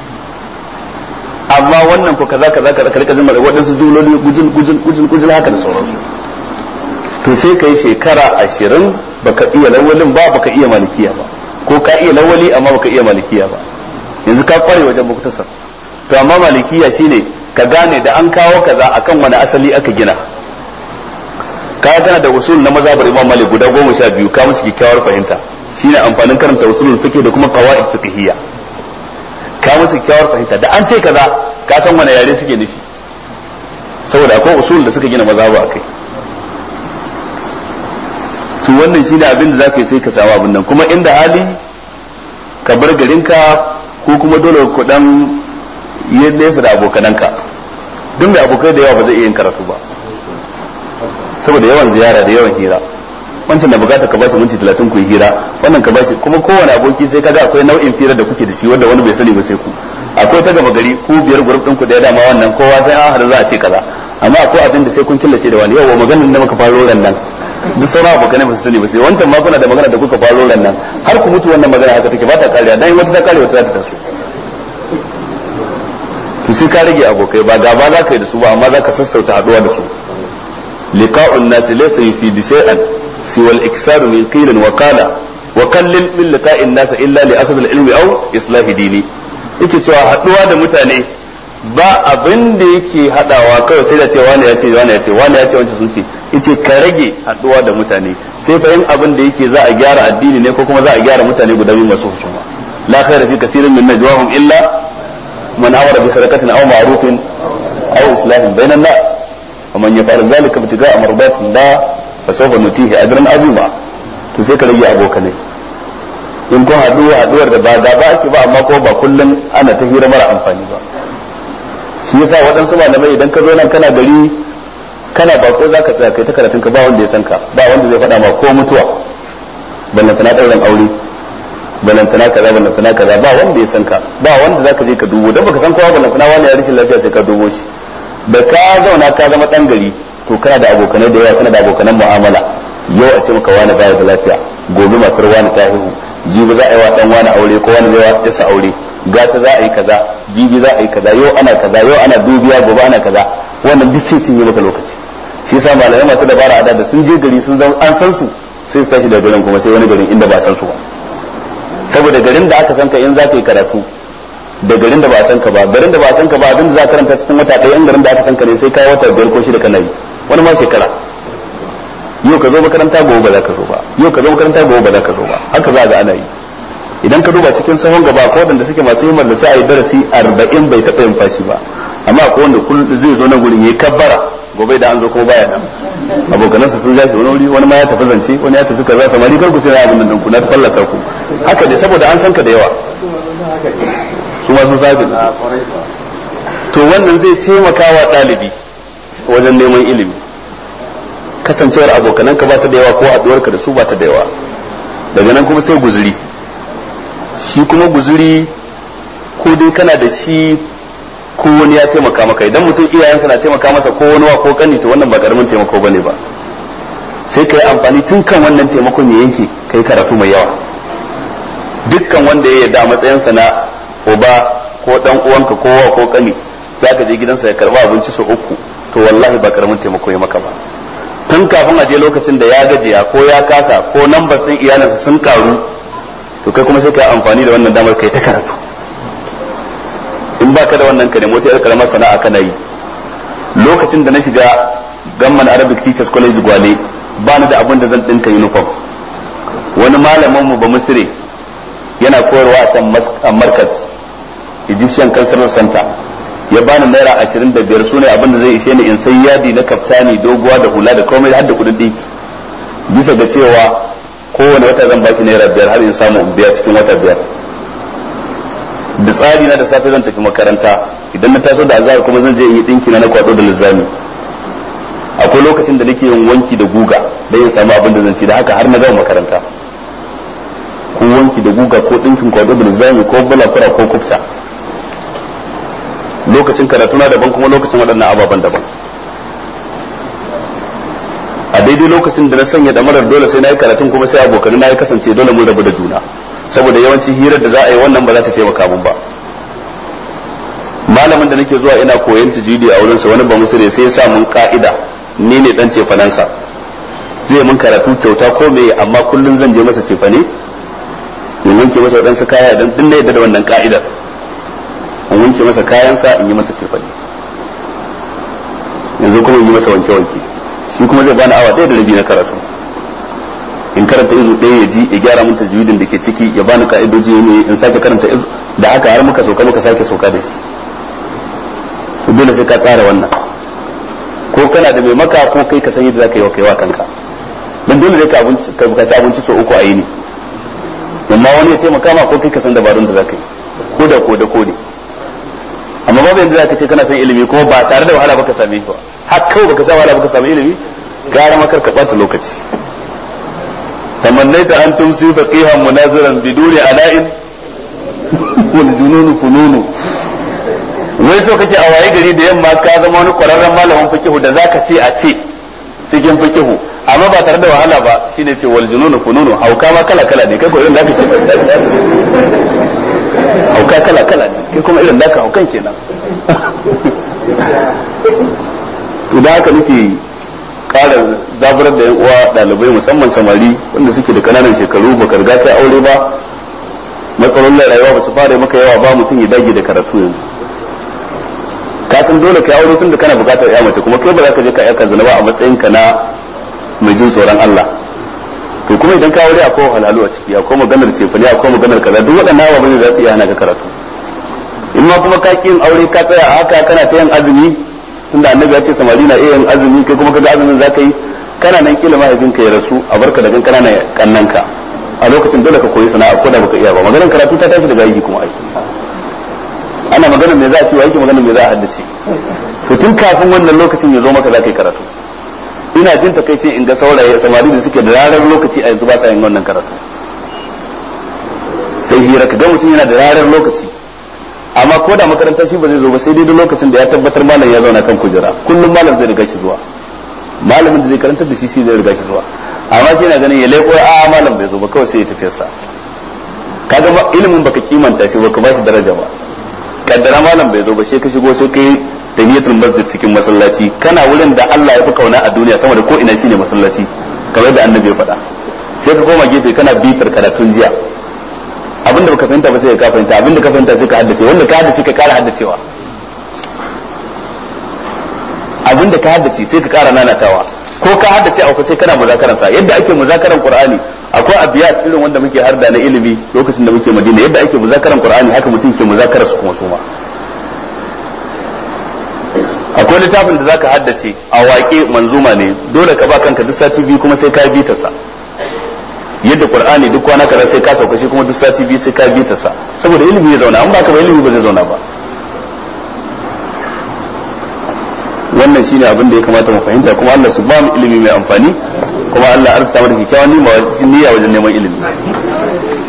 amma wannan ko kaza kaza kaza karka jin wadansu jumloli gujin gujin gujin gujin haka da sauransu to sai kai shekara ashirin baka iya lawalin ba baka iya malikiya ba ko ka iya lawali amma baka iya malikiya ba yanzu ka kware wajen muktasar to amma malikiya shine ka gane da an kawo kaza akan wani asali aka gina kaya kana da usul na mazhabar Imam Malik guda goma sha biyu ka musu kyakkyawar fahimta shine amfanin karanta usulul fiqh da kuma qawaid fiqhiyya ka musu kyakkyawar fahimta da an ce kaza ka san wani yare suke nufi saboda akwai usul da suka gina mazhaba akai to wannan shine abin da zaka yi sai ka samu abin nan kuma inda hali ka bar garinka ko kuma dole ku dan yi nesa da abokananka duk mai abokai da yawa ba zai iya yin karatu ba saboda yawan ziyara da yawan hira wancan da bukata ka bashi minti talatin ku yi hira wannan ka bashi kuma kowane aboki sai kaga akwai nau'in hira da kuke da shi wanda wani bai sani ba sai ku akwai ta gaba gari ku biyar group ɗinku da ya dama wannan kowa sai an hada za a ce kaza amma akwai abin da sai kun killace da wani yawa maganar da muka faro ran nan duk sauran abokanai ba su sani ba sai wancan ma kuna da magana da kuka faro ran nan har ku mutu wannan magana haka take ba ta kariya dan wata ta kare wata za ta taso to sai ka rage abokai ba gaba za ka yi da su ba amma za ka sassauta haduwa da su لقاء الناس ليس يفيد شيئا سوى الإكثار من قيل وقال وقلل من لقاء الناس إلا لأخذ العلم أو إصلاح ديني yake cewa haduwa da mutane ba abin da yake hadawa kawai sai da ce wani ya ce wani ya ce wani ya ce wancan sun ce yace ka rage haduwa da mutane sai fa yin abin da yake za a gyara addini ne ko kuma za a gyara mutane guda biyu masu husuma la khayra fi kaseerin min najwahum illa man amara bi sadaqatin aw ma'rufin aw islahin bainan nas ومن يفعل ذلك ابتغاء مرضات الله فسوف نؤتيه اجرا عظيما to sai ka rage abokanai in kun haɗu haɗuwar da ba gaba ake ba amma ko ba kullum ana ta hira mara amfani ba. shi yasa waɗansu malamai idan ka zo nan kana gari kana bako za ka tsaya kai ta karatun ka ba wanda ya san ka ba wanda zai faɗa ma ko mutuwa ballantana ɗaurin aure ballantana kaza ballantana kaza ba wanda ya san ka ba wanda za ka je ka dubo dan baka san kowa ballantana wani ya rashin lafiya sai ka dubo shi da ka zauna ka zama ɗan gari to kana da abokanai da yawa kana da abokanan mu'amala yau a ce maka wani baya da lafiya gobe matar wani ta haihu jibi za a yi wa dan wani aure ko wani zai wa yasa aure gata za a yi kaza jibi za a yi kaza yau ana kaza yau ana dubiya gobe ana kaza wannan duk sai cinye maka lokaci shi yasa malamai masu dabara a da sun je gari sun zama an san su sai su tashi daga garin kuma sai wani garin inda ba san su ba saboda garin da aka san ka in za ka yi karatu da garin da ba a san ka ba garin da ba a san ka ba abin da za ka karanta cikin wata ɗaya in garin da aka san ka ne sai kai wata biyar ko shida kana yi wani ma shekara yau ka zo makaranta gobe ba za ka zo ba yau ka zo makaranta gobe ba za ka zo ba haka za ga ana yi idan ka duba cikin sahon gaba ko wanda suke masu yin da sai a yi darasi arba'in bai taɓa yin fashi ba amma ko wanda zai zo na gurin yayi kabbara gobe da an zo kuma baya nan abokanansa sun ja shi wani wuri wani ma ya tafi zance wani ya tafi kaza samari kar ku ce na abin nan ku na fallasa ku haka dai saboda an san ka da yawa su ma sun sabi to wannan zai taimaka wa ɗalibi wajen neman ilimi kasancewar abokananka ba su da yawa ko haɗuwarka da su ba ta da yawa daga nan kuma sai guzuri shi kuma guzuri ko dai kana da shi ko wani ya taimaka maka idan mutum iyayensa na taimaka masa ko wani wa ko kani to wannan ba karamin taimako bane ba sai ka yi amfani tun kan wannan taimakon ya yanke ka yi karatu mai yawa dukkan wanda ya yarda a matsayinsa na uba ko dan uwanka ko wa ko kani zaka je gidansa ya karba abinci sau uku to wallahi ba karamin taimako ya maka ba tun kafin a je lokacin da ya gajiya ko ya kasa ko numbers din iyalansa sun karu to kai kuma sai ka yi amfani da wannan damar kai ta karatu in baka da wannan ka nemo ta yar karamar sana'a kana yi lokacin da na shiga Gamman Arabic Teachers College Gwale ba ni da abin da zan dinka uniform wani malamin mu ba Misri yana koyarwa a can Markaz Egyptian Cultural Center ya bani naira ashirin da biyar sune abin da zai ishe ni in sai yadi na kaftani doguwa da hula da komai har da kudin dinki bisa ga cewa kowane wata zan bashi naira biyar har in samu in biya cikin wata biyar da tsari na da safe zan tafi makaranta idan na taso da azhar kuma zan je in yi dinki na na kwado da lizami akwai lokacin da nake yin wanki da guga dan in samu abin da zan ci da haka har na gama makaranta ko wanki da guga ko dinkin kwado da lizami ko bulakura ko kufta lokacin karatu na daban kuma lokacin waɗannan ababen daban a daidai lokacin da na sanya damarar dole sai na yi karatun kuma sai abokan na ya kasance dole mun rabu da juna saboda yawanci hirar da za a yi wannan ba za ta taimaka mun ba malamin da nake zuwa ina koyon tajwidi a wurinsa wani ba musu ne sai ya sa mun ka'ida ni ne dan cefanansa zai mun karatu kyauta ko me amma kullum zan je masa cefane in wanke masa waɗansu kaya dan din na yadda da wannan ka'idar in wanke masa kayansa in yi masa cefane yanzu kuma in yi masa wanke-wanke shi kuma zai bani awa ɗaya da rabi na karatu in karanta izu ɗaya ya ji ya gyara mun tajwidin da ke ciki ya bani ka'idoji ne in sake karanta izu da haka har muka sauka muka sake sauka da shi to dole sai ka tsara wannan ko kana da mai maka ko kai ka san yadda zaka yi wa kaiwa kanka dan dole sai ka abinci ka bukaci abinci sau uku a yini amma wani ya taimaka ma ko kai ka san dabarun da zaka yi ko da ko da ko ne amma babu yanzu zaka ce kana son ilimi kuma ba tare da wahala baka same shi ba har kawai baka sa wahala baka samu ilimi gara makar ka bata lokaci تمنيت أن تمسي فقيها مناظرا بدون عناء والجنون فنون wai so kake a waye gari da yamma ka zama wani kwararren malamin fikihu da zaka ce a ce cikin fikihu amma ba tare da wahala ba shine ce wal jununu fununu hauka ma kala kala ne kai ko irin zaka ce hauka kala kala ne kai kuma irin zaka haukan kenan to da haka nake ƙara zaburar da yan uwa ɗalibai musamman samari wanda suke da kananan shekaru ba riga kai aure ba matsalolin rayuwa ba su fara maka yawa ba mutum ya dage da karatu yanzu ka san dole kai aure tun da kana bukatar ya mace kuma kai ba za ka je ka aika zina ba a matsayin ka na mai jin tsoron Allah to kuma idan ka aure akwai halalu a ciki akwai maganar cefali akwai maganar kaza duk waɗannan abubuwa ne za su iya hana ka karatu in ma kuma ka yin aure ka tsaya a haka kana ta yin azumi tunda annabi ya ce samari na iya yin azumi kai kuma kaga azumin zaka yi kana nan kila mahaifinka ya rasu a barka da kan kana kannanka a lokacin dole ka koyi sana'a ko da baka iya ba maganar karatu ta tashi daga aiki kuma aiki ana maganar me za a ce wa yake maganar me za a haddace to tun kafin wannan lokacin ya zo maka za ka yi karatu ina jin takaici in ga saurayi samari da suke da rarar lokaci a yanzu ba sa yin wannan karatu sai hira ka ga mutum yana da rarar lokaci amma ko da makaranta shi ba zai zo ba sai dai da lokacin da ya tabbatar malam ya zauna kan kujera kullum malam zai riga shi zuwa malamin da zai karantar da shi shi zai riga shi zuwa amma shi yana ganin ya leko a malam bai zo ba kawai sai ya tafi sa kaga ba ilimin baka kimanta shi baka ba shi daraja ba kaddara malam bai zo ba sai ka shigo sai kai tahiyatul masjid cikin masallaci kana wurin da Allah ya fi kauna a duniya sama da ko ina shine masallaci kamar da annabi ya faɗa sai ka koma gefe kana bitar karatun jiya abinda baka fahimta ba sai ka fahimta abinda ka fahimta sai ka haddace wanda ka haddace ka kara haddacewa abinda ka haddace sai ka kara nanatawa ko ka haddace a sai kana muzakaran sa yadda ake muzakaran qur'ani akwai abiyat irin wanda muke harda na ilimi lokacin da muke madina yadda ake muzakaran qur'ani haka mutum ke muzakarar su kuma suma akwai littafin da zaka haddace a waƙe manzuma ne dole ka ba kanka duk sati biyu kuma sai ka bi ta sa yadda qur'ani duk kwana kaza sai ka sauka shi kuma duk sati biyu sai ka bi ta sa saboda ilimi ya zauna an baka ba ilimi ba zai zauna ba wannan shine abin da ya kamata mu fahimta kuma Allah su ba mu ilimi mai amfani kuma Allah arsa mu da kyakkyawan niyya wajen neman ilimi